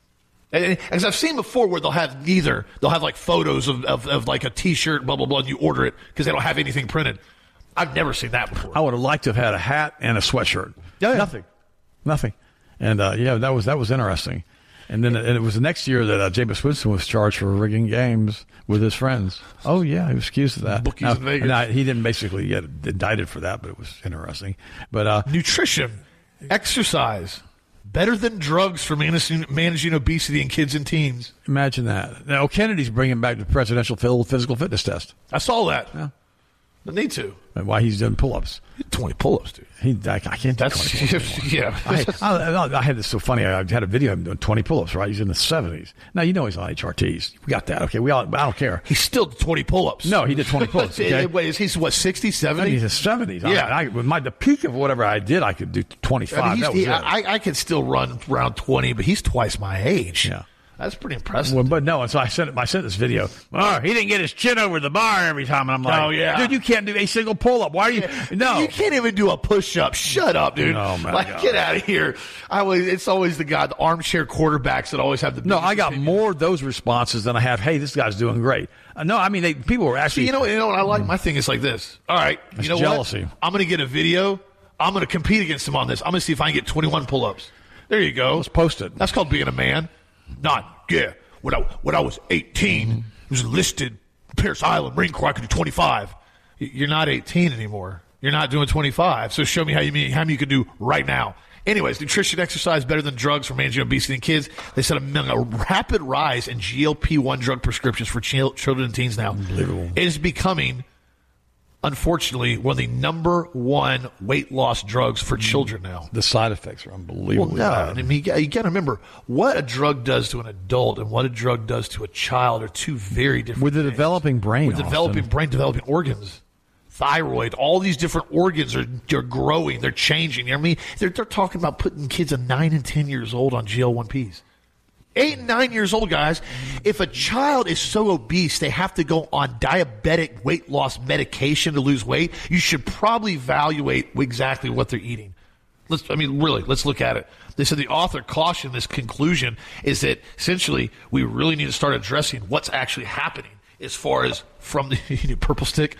And, as I've seen before where they'll have neither. They'll have like photos of, of, of like a T-shirt, blah, blah, blah, and you order it because they don't have anything printed. I've never seen that before. I would have liked to have had a hat and a sweatshirt. Yeah, yeah. Nothing. Nothing. And, uh, yeah, that was that was interesting. And then and it was the next year that uh, Jameis Winston was charged for rigging games with his friends. Oh, yeah, he was accused of that. Bookies now, in Vegas. Now, he didn't basically get indicted for that, but it was interesting. But uh, nutrition, exercise. Better than drugs for managing, managing obesity in kids and teens. Imagine that. Now, Kennedy's bringing back the presidential physical fitness test. I saw that. Yeah. I need to. And why he's doing pull-ups. twenty pull-ups, dude. He, I, I can't do That's, twenty pull-ups yeah. I, I, I had this so funny. I had a video of him doing twenty pull-ups, right? He's in the seventies. Now, you know he's on H R Ts. We got that. Okay, we all, I don't care. He's still twenty pull-ups. No, he did twenty pull-ups. Okay? Wait, is he, what, sixty, seventy? He's in the seventies. Yeah. I, I, with my, the peak of whatever I did, I could do twenty-five. I mean, that was he, it. I, I could still run around twenty, but he's twice my age. Yeah. That's pretty impressive. Well, but no, and so I sent I sent this video. Oh, he didn't get his chin over the bar every time, and I'm like, oh yeah, dude, you can't do a single pull up. Why are you? Yeah. No, you can't even do a push up. Shut up, dude. Oh my like, God. Get out of here. I always, it's always the guy, the armchair quarterbacks that always have the. No, I got opinion. more of those responses than I have. Hey, this guy's doing great. Uh, no, I mean, they, people were actually. See, you know, you know what I like. My thing is like this. All right, It's you know jealousy. what? I'm going to get a video. I'm going to compete against him on this. I'm going to see if I can get twenty-one pull ups. There you go. Let's post it. That's called being a man. Not yeah. When I when I was eighteen, mm-hmm. it was listed Parris Island Marine Corps. I could do twenty-five. You're not eighteen anymore. You're not doing twenty-five. So show me how you mean how many you can do right now. Anyways, nutrition, exercise better than drugs for managing obesity in kids. They said a, a rapid rise in G L P one drug prescriptions for ch- children and teens now. Unbelievable. It is becoming, unfortunately, one of the number one weight loss drugs for children now. The side effects are unbelievable. Well, no, I mean, you got to remember what a drug does to an adult and what a drug does to a child are two very different With the things. developing brain. With the developing brain, developing organs. Thyroid, all these different organs are they're growing, they're changing. You know what I mean? They're, they're talking about putting kids of nine and ten years old on G L one Ps. Eight and nine years old, guys. If a child is so obese they have to go on diabetic weight loss medication to lose weight, you should probably evaluate exactly what they're eating. Let's, I mean, really, let's look at it. They said the author cautioned this conclusion is that essentially we really need to start addressing what's actually happening as far as from the purple stick.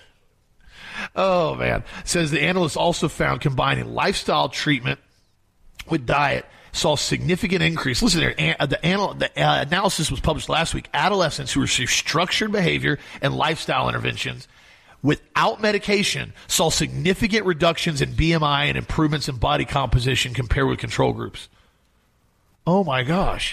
Oh, man. Says the analysts also found combining lifestyle treatment with diet saw significant increase. Listen there. An, the, anal, the uh, analysis was published last week. Adolescents who received structured behavior and lifestyle interventions without medication saw significant reductions in B M I and improvements in body composition compared with control groups. Oh, my gosh.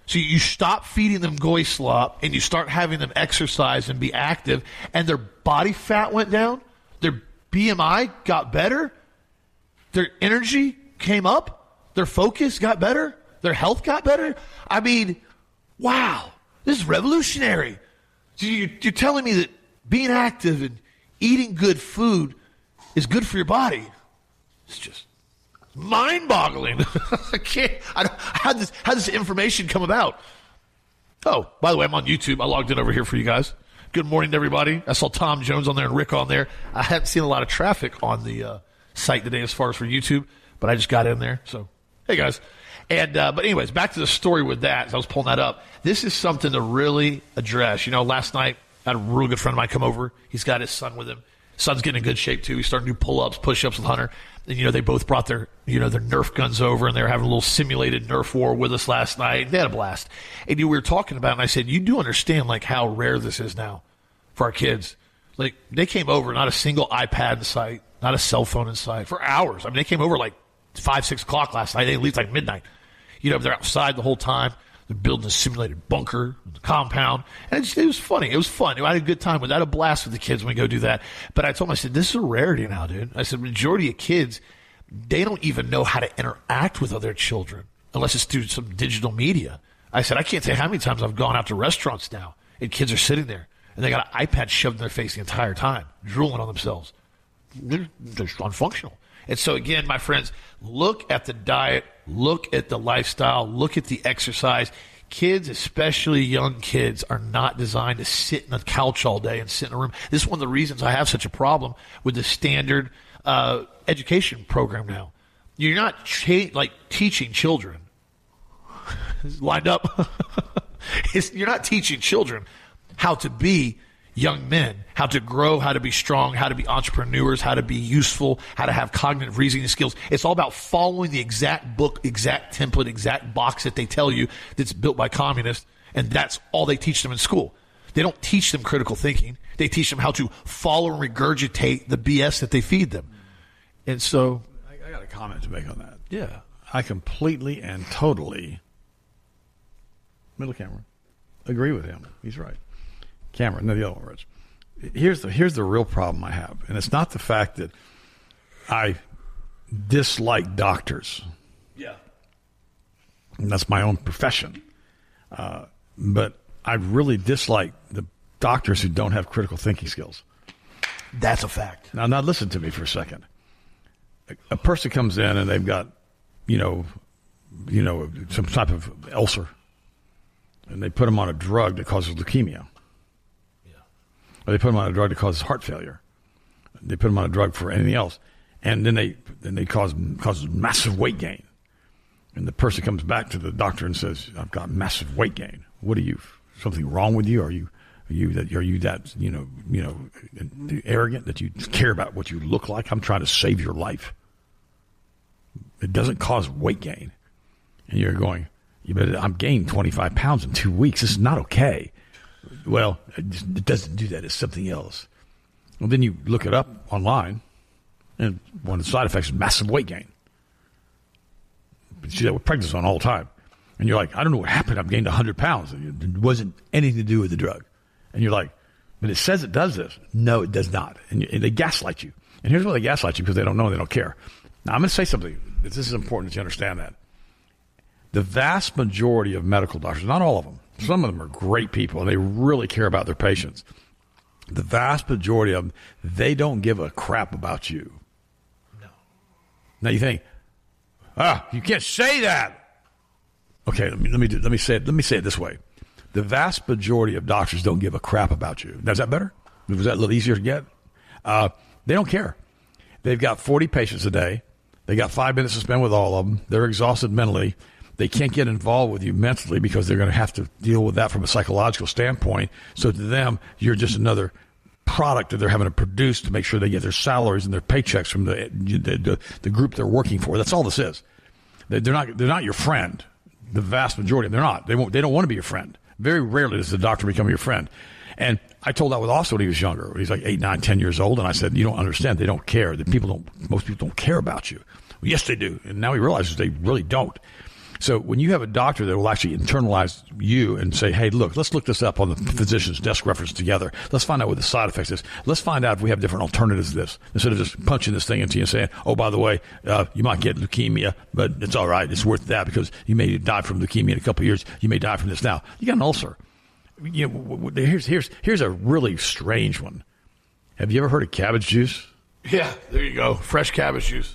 So you stop feeding them goy slop and you start having them exercise and be active, and their body fat went down, their B M I got better, their energy came up, their focus got better, their health got better. I mean, wow, this is revolutionary. So you, you're telling me that being active and eating good food is good for your body. It's just mind-boggling. I can't. I don't, how does how does this information come about? Oh, by the way, I'm on YouTube. I logged in over here for you guys. Good morning to everybody. I saw Tom Jones on there and Rick on there. I haven't seen a lot of traffic on the uh, site today as far as for YouTube, but I just got in there. So, hey guys. And uh, but anyways, back to the story with that. As I was pulling that up, this is something to really address. You know, last night I had a real good friend of mine come over. He's got his son with him. Son's getting in good shape too. He's starting to do pull-ups, push-ups with Hunter. And, you know, they both brought their, you know, their Nerf guns over, and they were having a little simulated Nerf war with us last night. They had a blast. And you, we were talking about it, and I said, you do understand, like, how rare this is now for our kids. Like, they came over, not a single iPad in sight, not a cell phone in sight, for hours. I mean, they came over like five, six o'clock last night. They leave like midnight. You know, they're outside the whole time. They're building a simulated bunker, the compound. And it, just, it was funny. It was fun. I had a good time with that. I had a blast with the kids when we go do that. But I told them, I said, this is a rarity now, dude. I said, majority of kids, they don't even know how to interact with other children unless it's through some digital media. I said, I can't tell you how many times I've gone out to restaurants now and kids are sitting there and they got an iPad shoved in their face the entire time, drooling on themselves. They're just unfunctional. And so, again, my friends, look at the diet, look at the lifestyle, look at the exercise. Kids, especially young kids, are not designed to sit in a couch all day and sit in a room. This is one of the reasons I have such a problem with the standard uh, education program now. You're not cha- like teaching children. Lined up. It's, you're not teaching children how to be young men, how to grow, how to be strong, how to be entrepreneurs, how to be useful, how to have cognitive reasoning skills. It's all about following the exact book, exact template, exact box that they tell you that's built by communists, and that's all they teach them in school. They don't teach them critical thinking. They teach them how to follow and regurgitate the B S that they feed them. And so... I, I got a comment to make on that. Yeah. I completely and totally, middle camera, agree with him. He's right. Cameron, no, the other one, Rich. Here's the here's the real problem I have, and it's not the fact that I dislike doctors. Yeah, and that's my own profession. Uh, but I really dislike the doctors who don't have critical thinking skills. That's a fact. Now, now listen to me for a second. A, a person comes in and they've got, you know, you know, some type of ulcer, and they put them on a drug that causes leukemia. Or they put them on a drug that causes heart failure. They put them on a drug for anything else, and then they then they cause causes massive weight gain. And the person comes back to the doctor and says, "I've got massive weight gain. What are you? Something wrong with you? Are you are you that are you that you know you know arrogant that you care about what you look like? I'm trying to save your life. It doesn't cause weight gain." And you're going, "You better. I'm gained twenty-five pounds in two weeks. This is not okay." Well, it doesn't do that. It's something else. Well, then you look it up online, and one of the side effects is massive weight gain. You see that with prednisone all the time. And you're like, I don't know what happened. I've gained one hundred pounds. It wasn't anything to do with the drug. And you're like, but it says it does this. No, it does not. And, you, and they gaslight you. And here's why they gaslight you, because they don't know and they don't care. Now, I'm going to say something. This is important that you understand that. The vast majority of medical doctors, not all of them, some of them are great people, and they really care about their patients. The vast majority of them, they don't give a crap about you. No. Now you think, ah, you can't say that. Okay, let me let me do, let me say it. Let me say it this way: the vast majority of doctors don't give a crap about you. Now, is that better? Was that a little easier to get? Uh, they don't care. They've got forty patients a day. They got five minutes to spend with all of them. They're exhausted mentally. They can't get involved with you mentally because they're going to have to deal with that from a psychological standpoint. So to them, you're just another product that they're having to produce to make sure they get their salaries and their paychecks from the the, the, the group they're working for. That's all this is. They're not they're not your friend. The vast majority, they're not. They won't. They don't want to be your friend. Very rarely does the doctor become your friend. And I told that with Austin when he was younger. When he's like eight, nine, ten years old, and I said, "You don't understand. They don't care. The people don't. Most people don't care about you." Well, yes, they do. And now he realizes they really don't. So when you have a doctor that will actually internalize you and say, hey, look, let's look this up on the physician's desk reference together. Let's find out what the side effects is. Let's find out if we have different alternatives to this. Instead of just punching this thing into you and saying, oh, by the way, uh, you might get leukemia, but it's all right. It's worth that because you may die from leukemia in a couple of years. You may die from this now. You got an ulcer. You know, here's, here's, here's a really strange one. Have you ever heard of cabbage juice? Yeah, there you go. Fresh cabbage juice.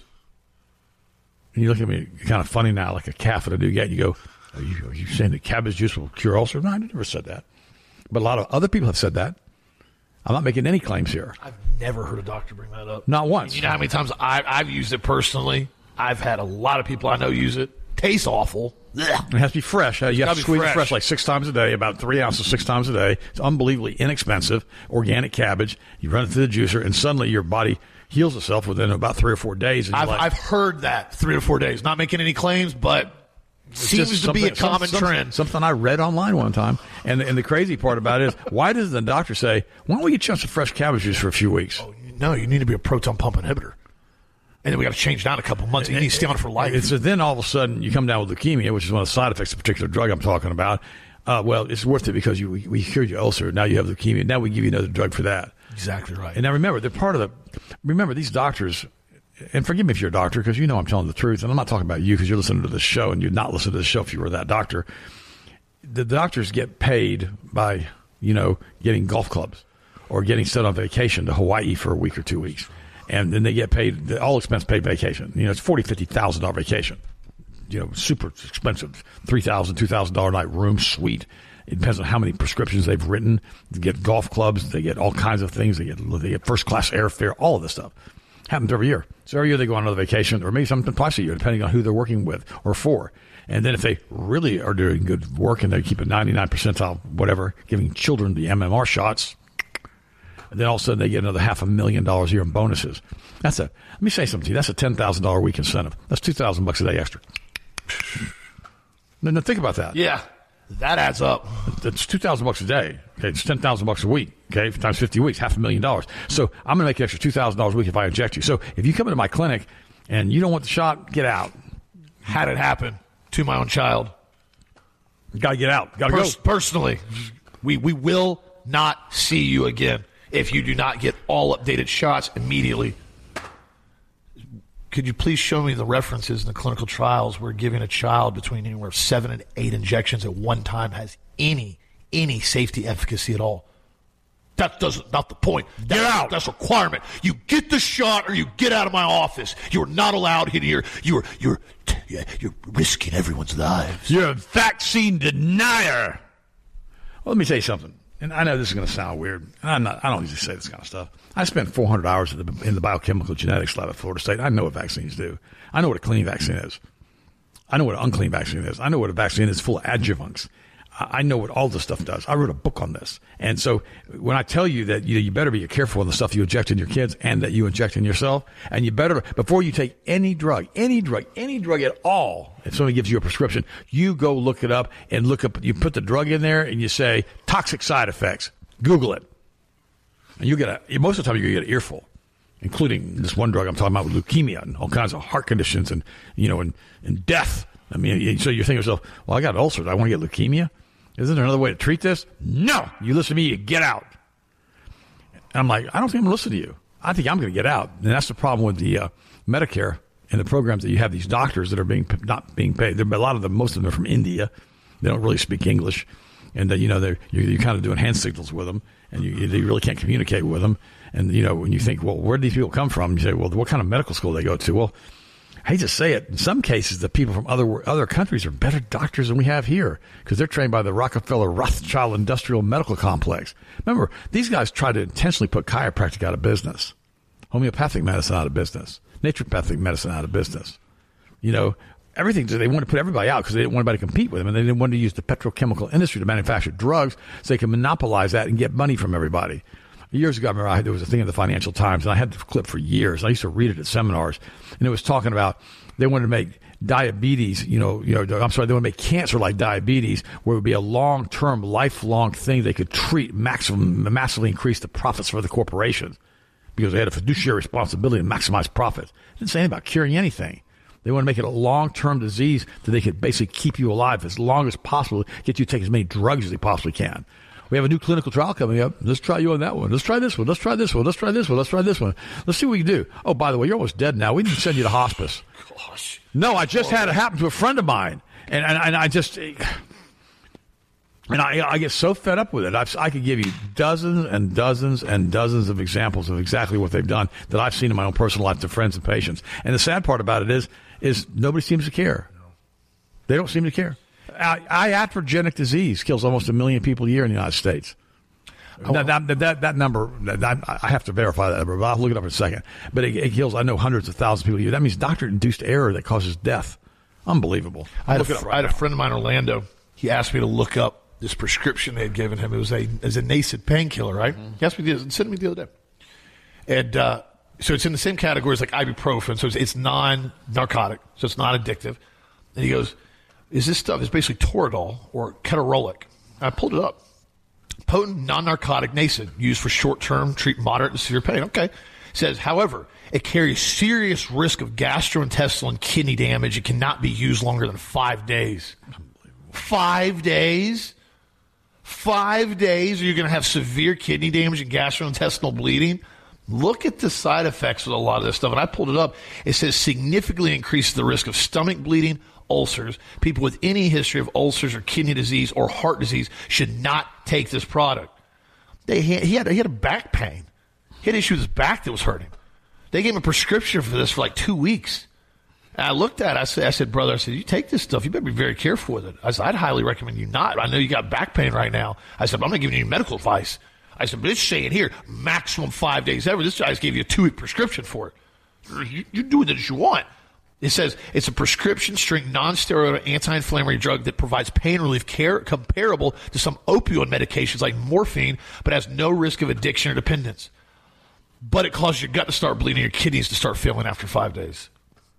And you look at me kind of funny now, like a calf at a new gate. You go, are you, are you saying that cabbage juice will cure ulcer? No, I never said that. But a lot of other people have said that. I'm not making any claims here. I've never heard a doctor bring that up. Not once. You know how many times I, I've used it personally? I've had a lot of people I know use it. Tastes awful. Ugh. It has to be fresh. You have to squeeze fresh. it fresh like six times a day, about three ounces six times a day. It's unbelievably inexpensive. Organic cabbage. You run it through the juicer, and suddenly your body heals itself within about three or four days. And I've, like, I've heard that three or four days. Not making any claims, but seems to be a common some, trend. Something I read online one time. And, and the crazy part about it is, why does the doctor say, why don't we get you on some fresh cabbage juice for a few weeks? Oh, no, you need to be a proton pump inhibitor. And then we got to change down a couple months. You need to stay on it for life. And so then all of a sudden you come down with leukemia, which is one of the side effects of a particular drug I'm talking about. Uh, well, it's worth it because you, we, we cured your ulcer. Now you have leukemia. Now we give you another drug for that. Exactly right. And now remember, they're part of the. Remember, these doctors, and forgive me if you're a doctor because you know I'm telling the truth, and I'm not talking about you because you're listening to this show and you'd not listen to this show if you were that doctor. The doctors get paid by, you know, getting golf clubs or getting sent on vacation to Hawaii for a week or two weeks. And then they get paid, all expense paid vacation. You know, it's forty thousand dollars, fifty thousand dollars vacation. You know, super expensive, three thousand dollars, two thousand dollars a night room suite. It depends on how many prescriptions they've written. They get golf clubs. They get all kinds of things. They get, they get first-class airfare, all of this stuff. Happens every year. So every year they go on another vacation, or maybe something twice a year, depending on who they're working with or for. And then if they really are doing good work and they keep a ninety-nine percentile, whatever, giving children the M M R shots, and then all of a sudden they get another half a million dollars a year in bonuses. That's a, let me say something to you. That's a ten thousand dollars a week incentive. That's two thousand bucks a day extra. Now, now think about that. Yeah, that adds up. It's two thousand bucks a day. Okay, it's ten thousand bucks a week. Okay, times fifty weeks, half a million dollars. So I'm going to make an extra two thousand dollars a week if I inject you. So if you come into my clinic and you don't want the shot, get out. Had it happen to my own child. Got to get out. Got to Pers- go. Personally, we we will not see you again if you do not get all updated shots immediately. Could you please show me the references in the clinical trials where giving a child between anywhere seven and eight injections at one time has any any safety efficacy at all? That doesn't not the point. That's, get out. That's a requirement. You get the shot or you get out of my office. You are not allowed in here. You're you're you're risking everyone's lives. You're a vaccine denier. Well, let me tell you something. And I know this is going to sound weird. I'm not, I don't usually say this kind of stuff. I spent four hundred hours in the, in the biochemical genetics lab at Florida State. I know what vaccines do. I know what a clean vaccine is. I know what an unclean vaccine is. I know what a vaccine is full of adjuvants. I, I know what all this stuff does. I wrote a book on this. And so when I tell you that you, you better be careful of the stuff you inject in your kids and that you inject in yourself, and you better, before you take any drug, any drug, any drug at all, if somebody gives you a prescription, you go look it up and look up, you put the drug in there and you say, toxic side effects. Google it. And you get a, most of the time you get an earful, including this one drug I'm talking about with leukemia and all kinds of heart conditions and, you know, and, and death. I mean, so you're thinking to yourself, well, I got ulcers. I want to get leukemia. Isn't there another way to treat this? No. You listen to me, you get out. And I'm like, I don't think I'm going to listen to you. I think I'm going to get out. And that's the problem with the uh, Medicare and the programs that you have these doctors that are being not being paid. There, a lot of them, most of them are from India. They don't really speak English. And, uh, you know, they're, you're, you're kind of doing hand signals with them. And you, you really can't communicate with them. And, you know, when you think, well, where do these people come from? You say, well, what kind of medical school do they go to? Well, I hate to say it, in some cases, the people from other other countries are better doctors than we have here because they're trained by the Rockefeller Rothschild Industrial Medical Complex. Remember, these guys try to intentionally put chiropractic out of business, homeopathic medicine out of business, naturopathic medicine out of business. You know, everything, they want to put everybody out because they didn't want anybody to compete with them, and they didn't want to use the petrochemical industry to manufacture drugs so they can monopolize that and get money from everybody. Years ago, I remember I, there was a thing in the Financial Times, and I had the clip for years. I used to read it at seminars, and it was talking about they wanted to make diabetes, you know, you know, I'm sorry, they want to make cancer like diabetes, where it would be a long-term, lifelong thing they could treat, maximum, massively increase the profits for the corporations because they had a fiduciary responsibility to maximize profits. It didn't say anything about curing anything. They want to make it a long-term disease that they can basically keep you alive as long as possible, get you to take as many drugs as they possibly can. We have a new clinical trial coming up. Let's try you on that one. Let's try this one. Let's try this one. Let's try this one. Let's try this one. Let's see what we can do. Oh, by the way, you're almost dead now. We need to send you to hospice. Gosh. No, I just had it happen to a friend of mine. And, and, and I just... And I, I get so fed up with it. I've, I could give you dozens and dozens and dozens of examples of exactly what they've done that I've seen in my own personal life to friends and patients. And the sad part about it is, is nobody seems to care. No. They don't seem to care. I, iatrogenic disease kills almost a million people a year in the United States. Oh, that, that, that, that number, that, I have to verify that number, but I'll look it up in a second. But it, it kills, I know, hundreds of thousands of people a year. That means doctor-induced error that causes death. Unbelievable. I had, a, right I had a friend of mine in Orlando. He asked me to look up this prescription they had given him. It was a, it was a NSAID painkiller, right? Mm-hmm. He asked me to send me the other day. And uh, so it's in the same category as like ibuprofen. So it's, it's non-narcotic, so it's not addictive. And he goes, is this stuff, it's basically Toradol or ketorolac. I pulled it up. Potent non-narcotic NSAID used for short-term, treat moderate to severe pain. Okay. It says, however, it carries serious risk of gastrointestinal and kidney damage. It cannot be used longer than five days. Five days? Five days, or you're going to have severe kidney damage and gastrointestinal bleeding? Look at the side effects with a lot of this stuff. And I pulled it up. It says significantly increases the risk of stomach bleeding, ulcers. People with any history of ulcers or kidney disease or heart disease should not take this product. They had, he, had, he had a back pain. He had an issue with his back that was hurting. They gave him a prescription for this for like two weeks. And I looked at it. I said, I said, brother, I said, you take this stuff. You better be very careful with it. I said, I'd highly recommend you not. I know you got back pain right now. I said, I'm not giving you medical advice. I said, but it's saying here, maximum five days ever. This guy's gave you a two-week prescription for it. You, you do it as you want. It says it's a prescription-strength, non-steroidal, anti-inflammatory drug that provides pain relief care comparable to some opioid medications like morphine, but has no risk of addiction or dependence. But it causes your gut to start bleeding, your kidneys to start failing after five days.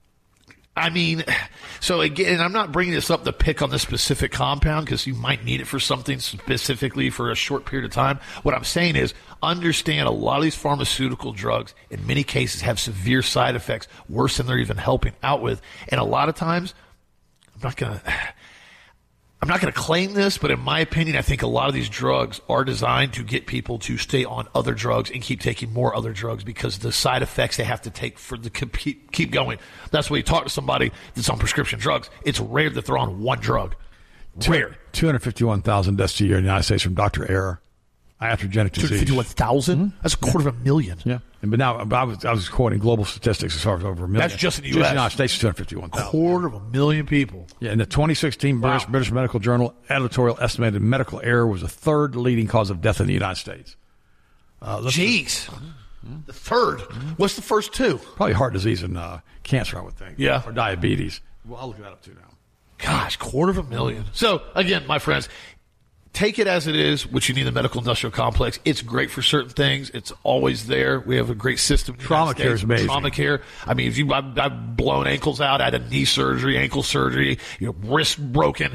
I mean, so again, and I'm not bringing this up to pick on this specific compound because you might need it for something specifically for a short period of time. What I'm saying is understand a lot of these pharmaceutical drugs in many cases have severe side effects, worse than they're even helping out with. And a lot of times, I'm not going to... I'm not going to claim this, but in my opinion, I think a lot of these drugs are designed to get people to stay on other drugs and keep taking more other drugs because the side effects they have to take for the keep, keep going. That's why you talk to somebody that's on prescription drugs. It's rare that they're on one drug. Rare. two hundred fifty-one thousand deaths a year in the United States from Doctor Error. Iatrogenic disease. two hundred fifty-one thousand? Mm-hmm. That's a quarter yeah. of a million. Yeah. And, but now, I was, I was quoting global statistics as far as over a million. That's just in the U S. Just in the United States, two hundred fifty-one thousand. Quarter of a million people. Yeah, in the twenty sixteen British, wow. British Medical Journal editorial estimated medical error was the third leading cause of death in the United States. Uh, Jeez. Mm-hmm. The third? Mm-hmm. What's the first two? Probably heart disease and uh, cancer, I would think. Yeah. Or diabetes. Well, I'll look that up too now. Gosh, quarter of a million. So, again, my friends, take it as it is, which you need in the medical industrial complex. It's great for certain things. It's always there. We have a great system. Trauma care is amazing. Trauma care. I mean, if you, I've, I've blown ankles out. I had a knee surgery, ankle surgery, you know, wrist broken,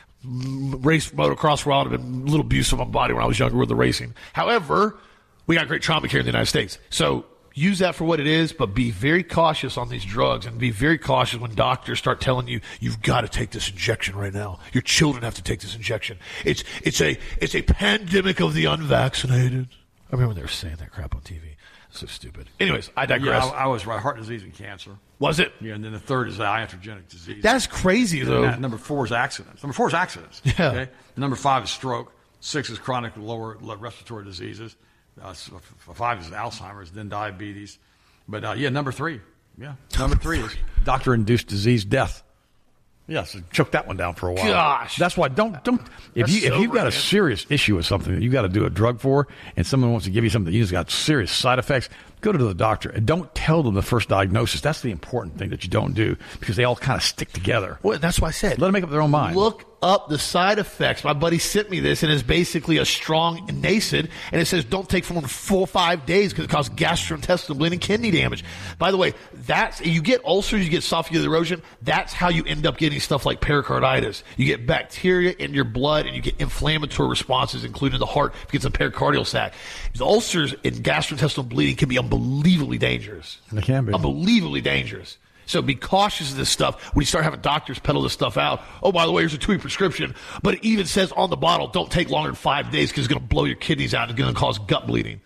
race motocross for a while. I've been a little abuse of my body when I was younger with the racing. However, we got great trauma care in the United States. So use that for what it is, but be very cautious on these drugs and be very cautious when doctors start telling you, you've got to take this injection right now. Your children have to take this injection. It's, it's a, it's a pandemic of the unvaccinated. I remember they were saying that crap on T V. So stupid. Anyways, I digress. Yeah, I, I was right. Heart disease and cancer. Was it? Yeah, and then the third is the iatrogenic disease. That's crazy, though. That, number four is accidents. Number four is accidents. Yeah. Okay? Number five is stroke. Six is chronic lower respiratory diseases. Uh, five is Alzheimer's, then diabetes. But, uh, yeah, number three. Yeah. Number three is doctor-induced disease death. Yeah, so choke that one down for a while. Gosh. That's why don't, don't, if, you, if you've got a serious issue with something that you've got to do a drug for and someone wants to give you something that you've got serious side effects, go to the doctor and don't tell them the first diagnosis. That's the important thing that you don't do because they all kind of stick together. Well, that's why I said. Let them make up their own mind. Look up the side effects. My buddy sent me this, and it's basically a strong NSAID, and it says don't take for more than four or five days because it causes gastrointestinal bleeding and kidney damage. By the way, that's you get ulcers, you get esophageal erosion. That's how you end up getting stuff like pericarditis. You get bacteria in your blood, and you get inflammatory responses, including the heart, because of the pericardial sac. The ulcers and gastrointestinal bleeding can be unbelievably dangerous. They can be. Unbelievably dangerous. So be cautious of this stuff when you start having doctors peddle this stuff out. Oh, by the way, here's a two-week prescription. But it even says on the bottle, don't take longer than five days because it's going to blow your kidneys out and it's going to cause gut bleeding.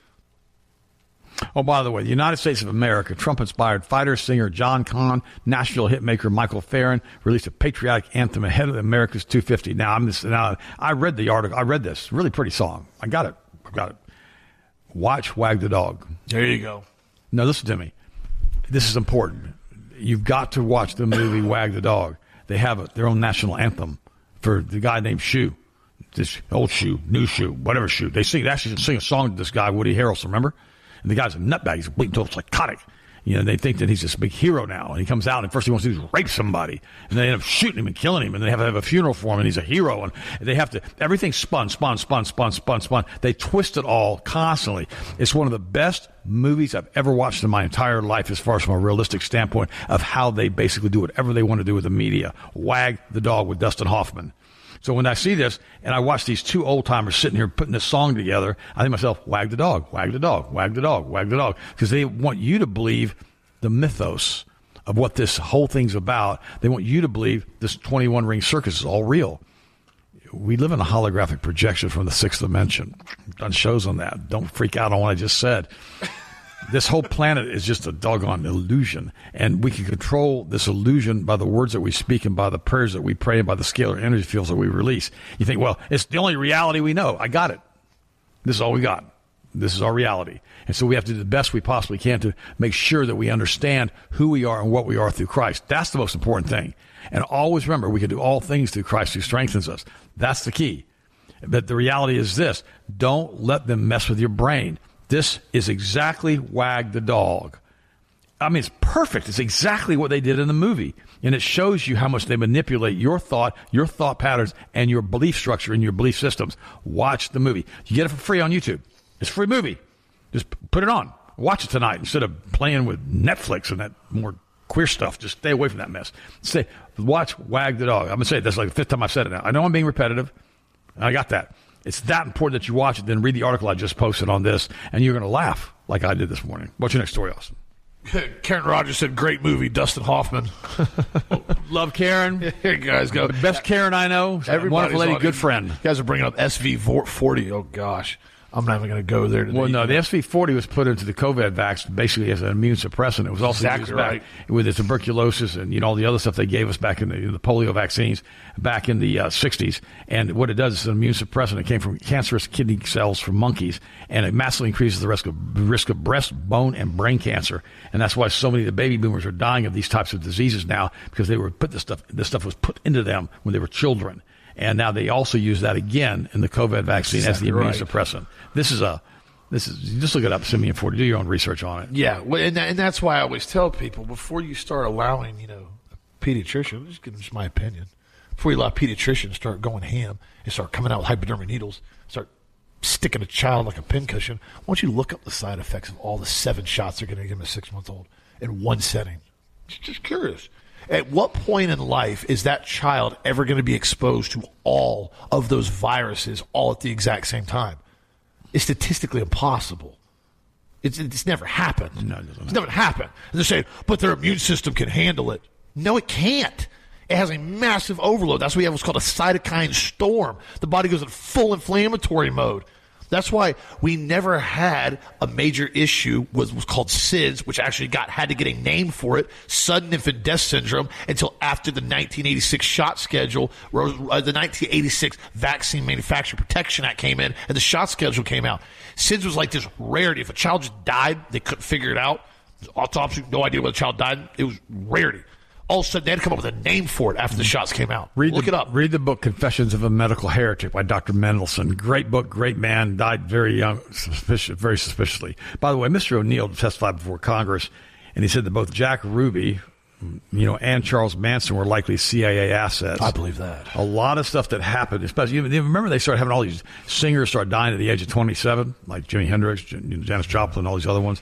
Oh, by the way, the United States of America, Trump-inspired fighter, singer John Conn, Nashville hitmaker Michael Farron released a patriotic anthem ahead of America's two fifty. Now, I'm just, now I read the article. I read this. Really pretty song. I got it. I got it. Watch Wag the Dog. There you go. Now, listen to me. This is important. You've got to watch the movie Wag the Dog. They have a, their own national anthem for the guy named Shoe. This old Shoe, new Shoe, whatever Shoe. They sing, they actually sing a song to this guy, Woody Harrelson, remember? And the guy's a nutbag. He's a bleeding total psychotic. You know, they think that he's this big hero now. And he comes out, and first he wants to do is rape somebody. And they end up shooting him and killing him. And they have to have a funeral for him, and he's a hero. And they have to, everything's spun, spun, spun, spun, spun, spun. They twist it all constantly. It's one of the best movies I've ever watched in my entire life as far as from a realistic standpoint of how they basically do whatever they want to do with the media. Wag the Dog with Dustin Hoffman. So when I see this and I watch these two old timers sitting here putting this song together, I think to myself, wag the dog, wag the dog, wag the dog, wag the dog. Because they want you to believe the mythos of what this whole thing's about. They want you to believe this twenty-one ring circus is all real. We live in a holographic projection from the sixth dimension. I've done shows on that. Don't freak out on what I just said. This whole planet is just a doggone illusion, and we can control this illusion by the words that we speak and by the prayers that we pray and by the scalar energy fields that we release. You think, well, it's the only reality we know. I got it. This is all we got. This is our reality. And so we have to do the best we possibly can to make sure that we understand who we are and what we are through Christ. That's the most important thing. And always remember, we can do all things through Christ who strengthens us. That's the key. But the reality is this. Don't let them mess with your brain. This is exactly Wag the Dog. I mean, it's perfect. It's exactly what they did in the movie. And it shows you how much they manipulate your thought, your thought patterns, and your belief structure and your belief systems. Watch the movie. You get it for free on YouTube. It's a free movie. Just put it on. Watch it tonight instead of playing with Netflix and that more queer stuff. Just stay away from that mess. Stay, watch Wag the Dog. I'm going to say it. That's like the fifth time I've said it now. I know I'm being repetitive. I got that. It's that important that you watch it, then read the article I just posted on this, and you're going to laugh like I did this morning. What's your next story, Austin? Karen Rogers said, great movie, Dustin Hoffman. Love Karen. Here you guys go. The best Karen I know. Wonderful lady, good friend. You guys are bringing up S V forty. Oh, gosh. I'm not even going to go there today. Well, no, the S V forty was put into the COVID vaccine basically as an immune suppressant. It was also exactly used back right. with the tuberculosis and you know all the other stuff they gave us back in the, in the polio vaccines back in the uh, sixties. And what it does is an immune suppressant. It came from cancerous kidney cells from monkeys, and it massively increases the risk of risk of breast, bone, and brain cancer. And that's why so many of the baby boomers are dying of these types of diseases now because they were put this stuff. This stuff was put into them when they were children. And now they also use that again in the COVID vaccine exactly as the immune right. suppressant. This is a, this is just look it up, Simeon forty. Do your own research on it. Yeah, well, and, that, and that's why I always tell people before you start allowing, you know, a pediatrician. Just give them just my opinion. Before you allow a pediatrician to start going ham and start coming out with hypodermic needles, start sticking a child like a pincushion, why don't you look up the side effects of all the seven shots they're going to give them at six months old in one setting? Just curious. At what point in life is that child ever going to be exposed to all of those viruses all at the exact same time? It's statistically impossible. It's, it's never happened. No, it doesn't it's never happened. And they're saying, but their immune system can handle it. No, it can't. It has a massive overload. That's why we have what's called a cytokine storm. The body goes in full inflammatory mode. That's why we never had a major issue with what's called S I D S, which actually got had to get a name for it, sudden infant death syndrome, until after the nineteen eighty-six shot schedule, where uh, the nineteen eighty-six Vaccine Manufacturer Protection Act came in, and the shot schedule came out. S I D S was like this rarity. If a child just died, they couldn't figure it out. Autopsy, no idea whether the child died. It was rarity. All of a sudden, they had to come up with a name for it after the shots came out. Read Look the, it up. Read the book Confessions of a Medical Heretic by Doctor Mendelsohn. Great book, great man, died very young, suspicious, very suspiciously. By the way, Mister O'Neill testified before Congress, and he said that both Jack Ruby, you know, and Charles Manson were likely C I A assets. I believe that. A lot of stuff that happened, especially, you remember they started having all these singers start dying at the age of twenty-seven, like Jimi Hendrix, Janis Joplin, all these other ones.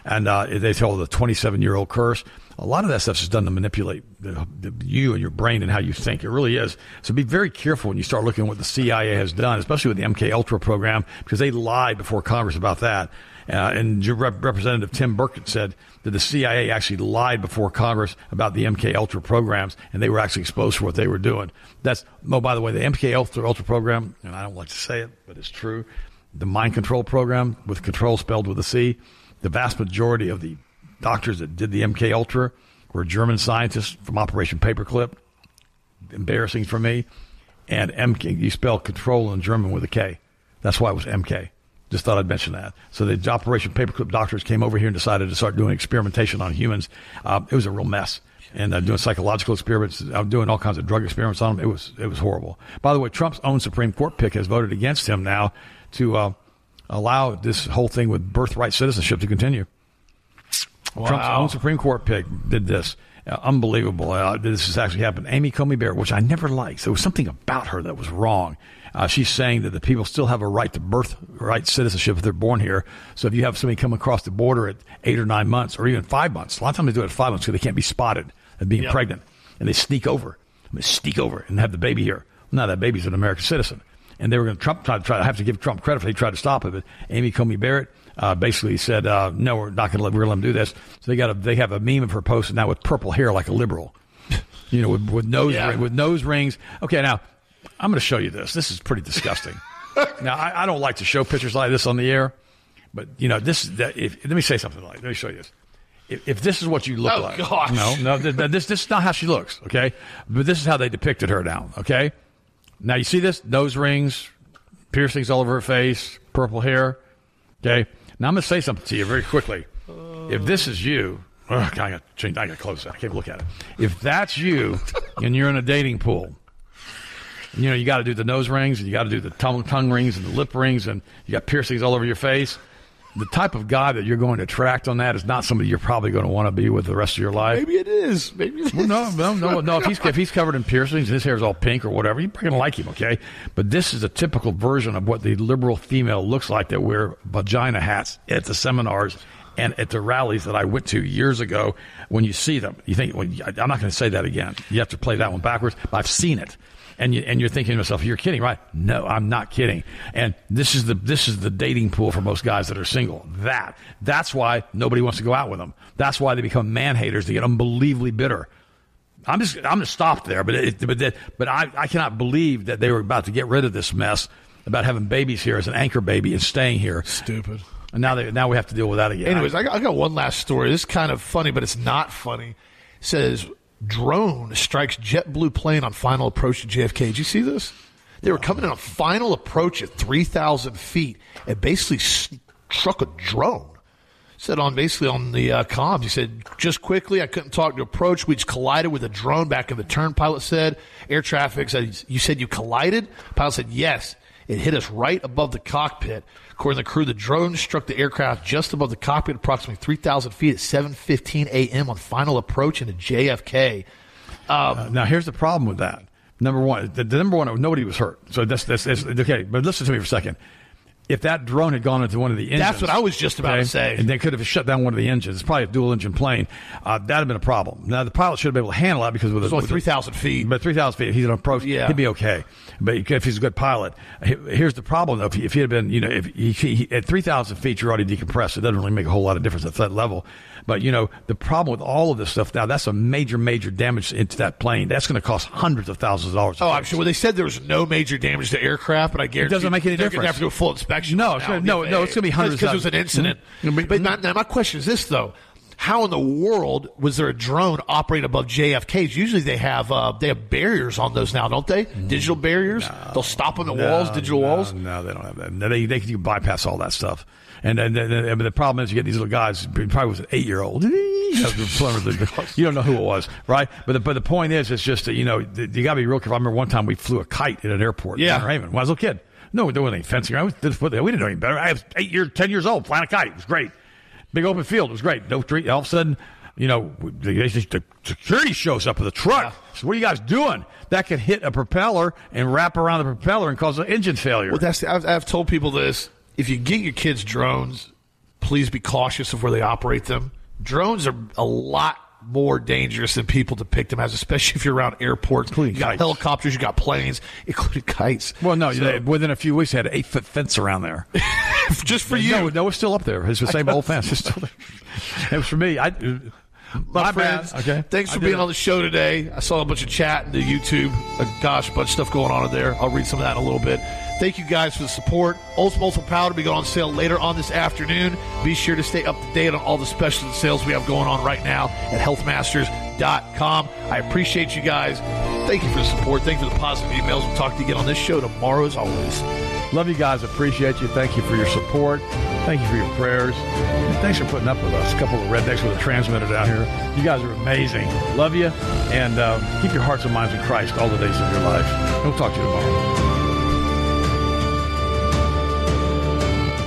And uh, they tell the twenty-seven-year-old curse. A lot of that stuff is done to manipulate the, the, you and your brain and how you think. It really is. So be very careful when you start looking at what the C I A has done, especially with the M K Ultra program, because they lied before Congress about that. Uh, and Rep- Representative Tim Burkett said that the C I A actually lied before Congress about the M K Ultra programs, and they were actually exposed for what they were doing. That's, oh, by the way, the M K Ultra, Ultra program, and I don't like to say it, but it's true, the mind control program, with control spelled with a C, the vast majority of the doctors that did the M K Ultra were German scientists from Operation Paperclip. Embarrassing for me. And M K, you spell control in German with a K. That's why it was M K. Just thought I'd mention that. So the Operation Paperclip doctors came over here and decided to start doing experimentation on humans. Uh, it was a real mess. And uh, doing psychological experiments, uh, doing all kinds of drug experiments on them. It was it was horrible. By the way, Trump's own Supreme Court pick has voted against him now to uh, allow this whole thing with birthright citizenship to continue. Wow. Trump's own Supreme Court pick did this. Uh, unbelievable. Uh, this has actually happened. Amy Coney Barrett, which I never liked. There was something about her that was wrong. Uh, she's saying that the people still have a right to birthright citizenship if they're born here. So if you have somebody come across the border at eight or nine months or even five months, a lot of times they do it at five months because they can't be spotted as being yep. pregnant. And they sneak over. They sneak over and have the baby here. Now that baby's an American citizen. And they were going to Trump try to try to have to give Trump credit if they tried to stop it. But Amy Coney Barrett uh, basically said, uh, "No, we're not going to let we're going to let them do this." So they got a, they have a meme of her posted now with purple hair like a liberal, you know, with, with nose yeah. with nose rings. Okay, now I'm going to show you this. This is pretty disgusting. Now I, I don't like to show pictures like this on the air, but you know this. That, if, let me say something like. Let me show you this. If, if this is what you look oh, like, gosh. no, no, th- th- this this is not how she looks. Okay, but this is how they depicted her now. Okay, now you see this nose rings. Piercings all over her face, purple hair. Okay. Now I'm going to say something to you very quickly. Uh, if this is you, oh, God, I got to change. I got to close that. I can't look at it. If that's you, and you're in a dating pool, you know you got to do the nose rings, and you got to do the tongue tongue rings, and the lip rings, and you got piercings all over your face. The type of guy that you're going to attract on that is not somebody you're probably going to want to be with the rest of your life. Maybe it is. Maybe it is. Well, no, no, no, no. If he's if he's covered in piercings and his hair's all pink or whatever, you're going to like him, okay? But this is a typical version of what the liberal female looks like that wear vagina hats at the seminars and at the rallies that I went to years ago. When you see them, you think, well, I'm not going to say that again. You have to play that one backwards. But I've seen it. And, you, and you're thinking to yourself, you're kidding, right? No, I'm not kidding. And this is the this is the dating pool for most guys that are single. That That's why nobody wants to go out with them. That's why they become man-haters. They get unbelievably bitter. I'm just I'm going to stop there. But it, but that, but I, I cannot believe that they were about to get rid of this mess about having babies here as an anchor baby and staying here. Stupid. And now they now we have to deal with that again. Anyways, I got, I got one last story. This is kind of funny, but it's not funny. It says... drone strikes JetBlue plane on final approach to J F K. Did you see this? They were coming in on final approach at three thousand feet and basically struck a drone. Said on basically on the uh, comms, he said, just quickly, I couldn't talk to approach. We just collided with a drone back in the turn, pilot said. Air traffic said, you said you collided? Pilot said, yes. It hit us right above the cockpit. According to the crew, the drone struck the aircraft just above the cockpit, approximately three thousand feet at seven fifteen a.m. on final approach into J F K. Um, uh, now, here's the problem with that. Number one, the, the number one, nobody was hurt. So that's, that's, that's okay. But listen to me for a second. If that drone had gone into one of the engines. That's what I was just about okay, to say. And they could have shut down one of the engines. It's probably a dual engine plane. Uh, that would have been a problem. Now, the pilot should have been able to handle that because with it's a, only three thousand feet. But three thousand feet, if he's an approach, yeah. he'd be okay. But if he's a good pilot, here's the problem, though. If he, if he had been, you know, if he, he, at three thousand feet, you're already decompressed. It doesn't really make a whole lot of difference at that level. But, you know, the problem with all of this stuff now, that's a major, major damage into that plane. That's going to cost hundreds of thousands of dollars. Oh, I'm sure. Well, they said there was no major damage to aircraft, but I guarantee it doesn't make any they're difference. They're going to have to do a full inspection. No, it's gonna, no, no, it's going to be hundreds. Because it was an incident. Mm-hmm. But my, now my question is this, though. How in the world was there a drone operating above J F Ks? Usually they have uh, they have barriers on those now, don't they? Mm. Digital barriers. No, They'll stop on the no, walls, digital no, walls. No, they don't have that. They they can bypass all that stuff. And, and, and, and the problem is you get these little guys. Probably was an eight-year-old. You don't know who it was, right? But the, but the point is, it's just that you know you got to be real careful. I remember one time we flew a kite at an airport. Yeah, in Raven. When I was a little kid. No, we wasn't any fencing. I was, we didn't know any better. I was eight years, ten years old, flying a kite. It was great. Big open field. It was great. No tree. All of a sudden, you know, the, the security shows up with a truck. Yeah. So what are you guys doing? That could hit a propeller and wrap around the propeller and cause an engine failure. Well, that's I've, I've told people this. If you get your kids drones, Please be cautious of where they operate them. Drones are a lot more dangerous than people depict them as, especially if you're around airports. Including you got kites. Helicopters, you got planes, including kites. Well, no, So- they, within a few weeks, they had an eight-foot fence around there. just for you. No, no, it's still up there. It's the same old fence. It's still there. It was for me. I, My, my friends, bad. Okay. thanks for I did being it. on the show today. I saw a bunch of chat in the YouTube. Uh, gosh, a bunch of stuff going on in there. I'll read some of that in a little bit. Thank you guys for the support. Ultimate Ultimate Power to be going on sale later on this afternoon. Be sure to stay up to date on all the special sales we have going on right now at health masters dot com. I appreciate you guys. Thank you for the support. Thank you for the positive emails. We'll talk to you again on this show tomorrow as always. Love you guys. Appreciate you. Thank you for your support. Thank you for your prayers. And thanks for putting up with us. A couple of rednecks with a transmitter down here. You guys are amazing. Love you. And uh, keep your hearts and minds in Christ all the days of your life. We'll talk to you tomorrow.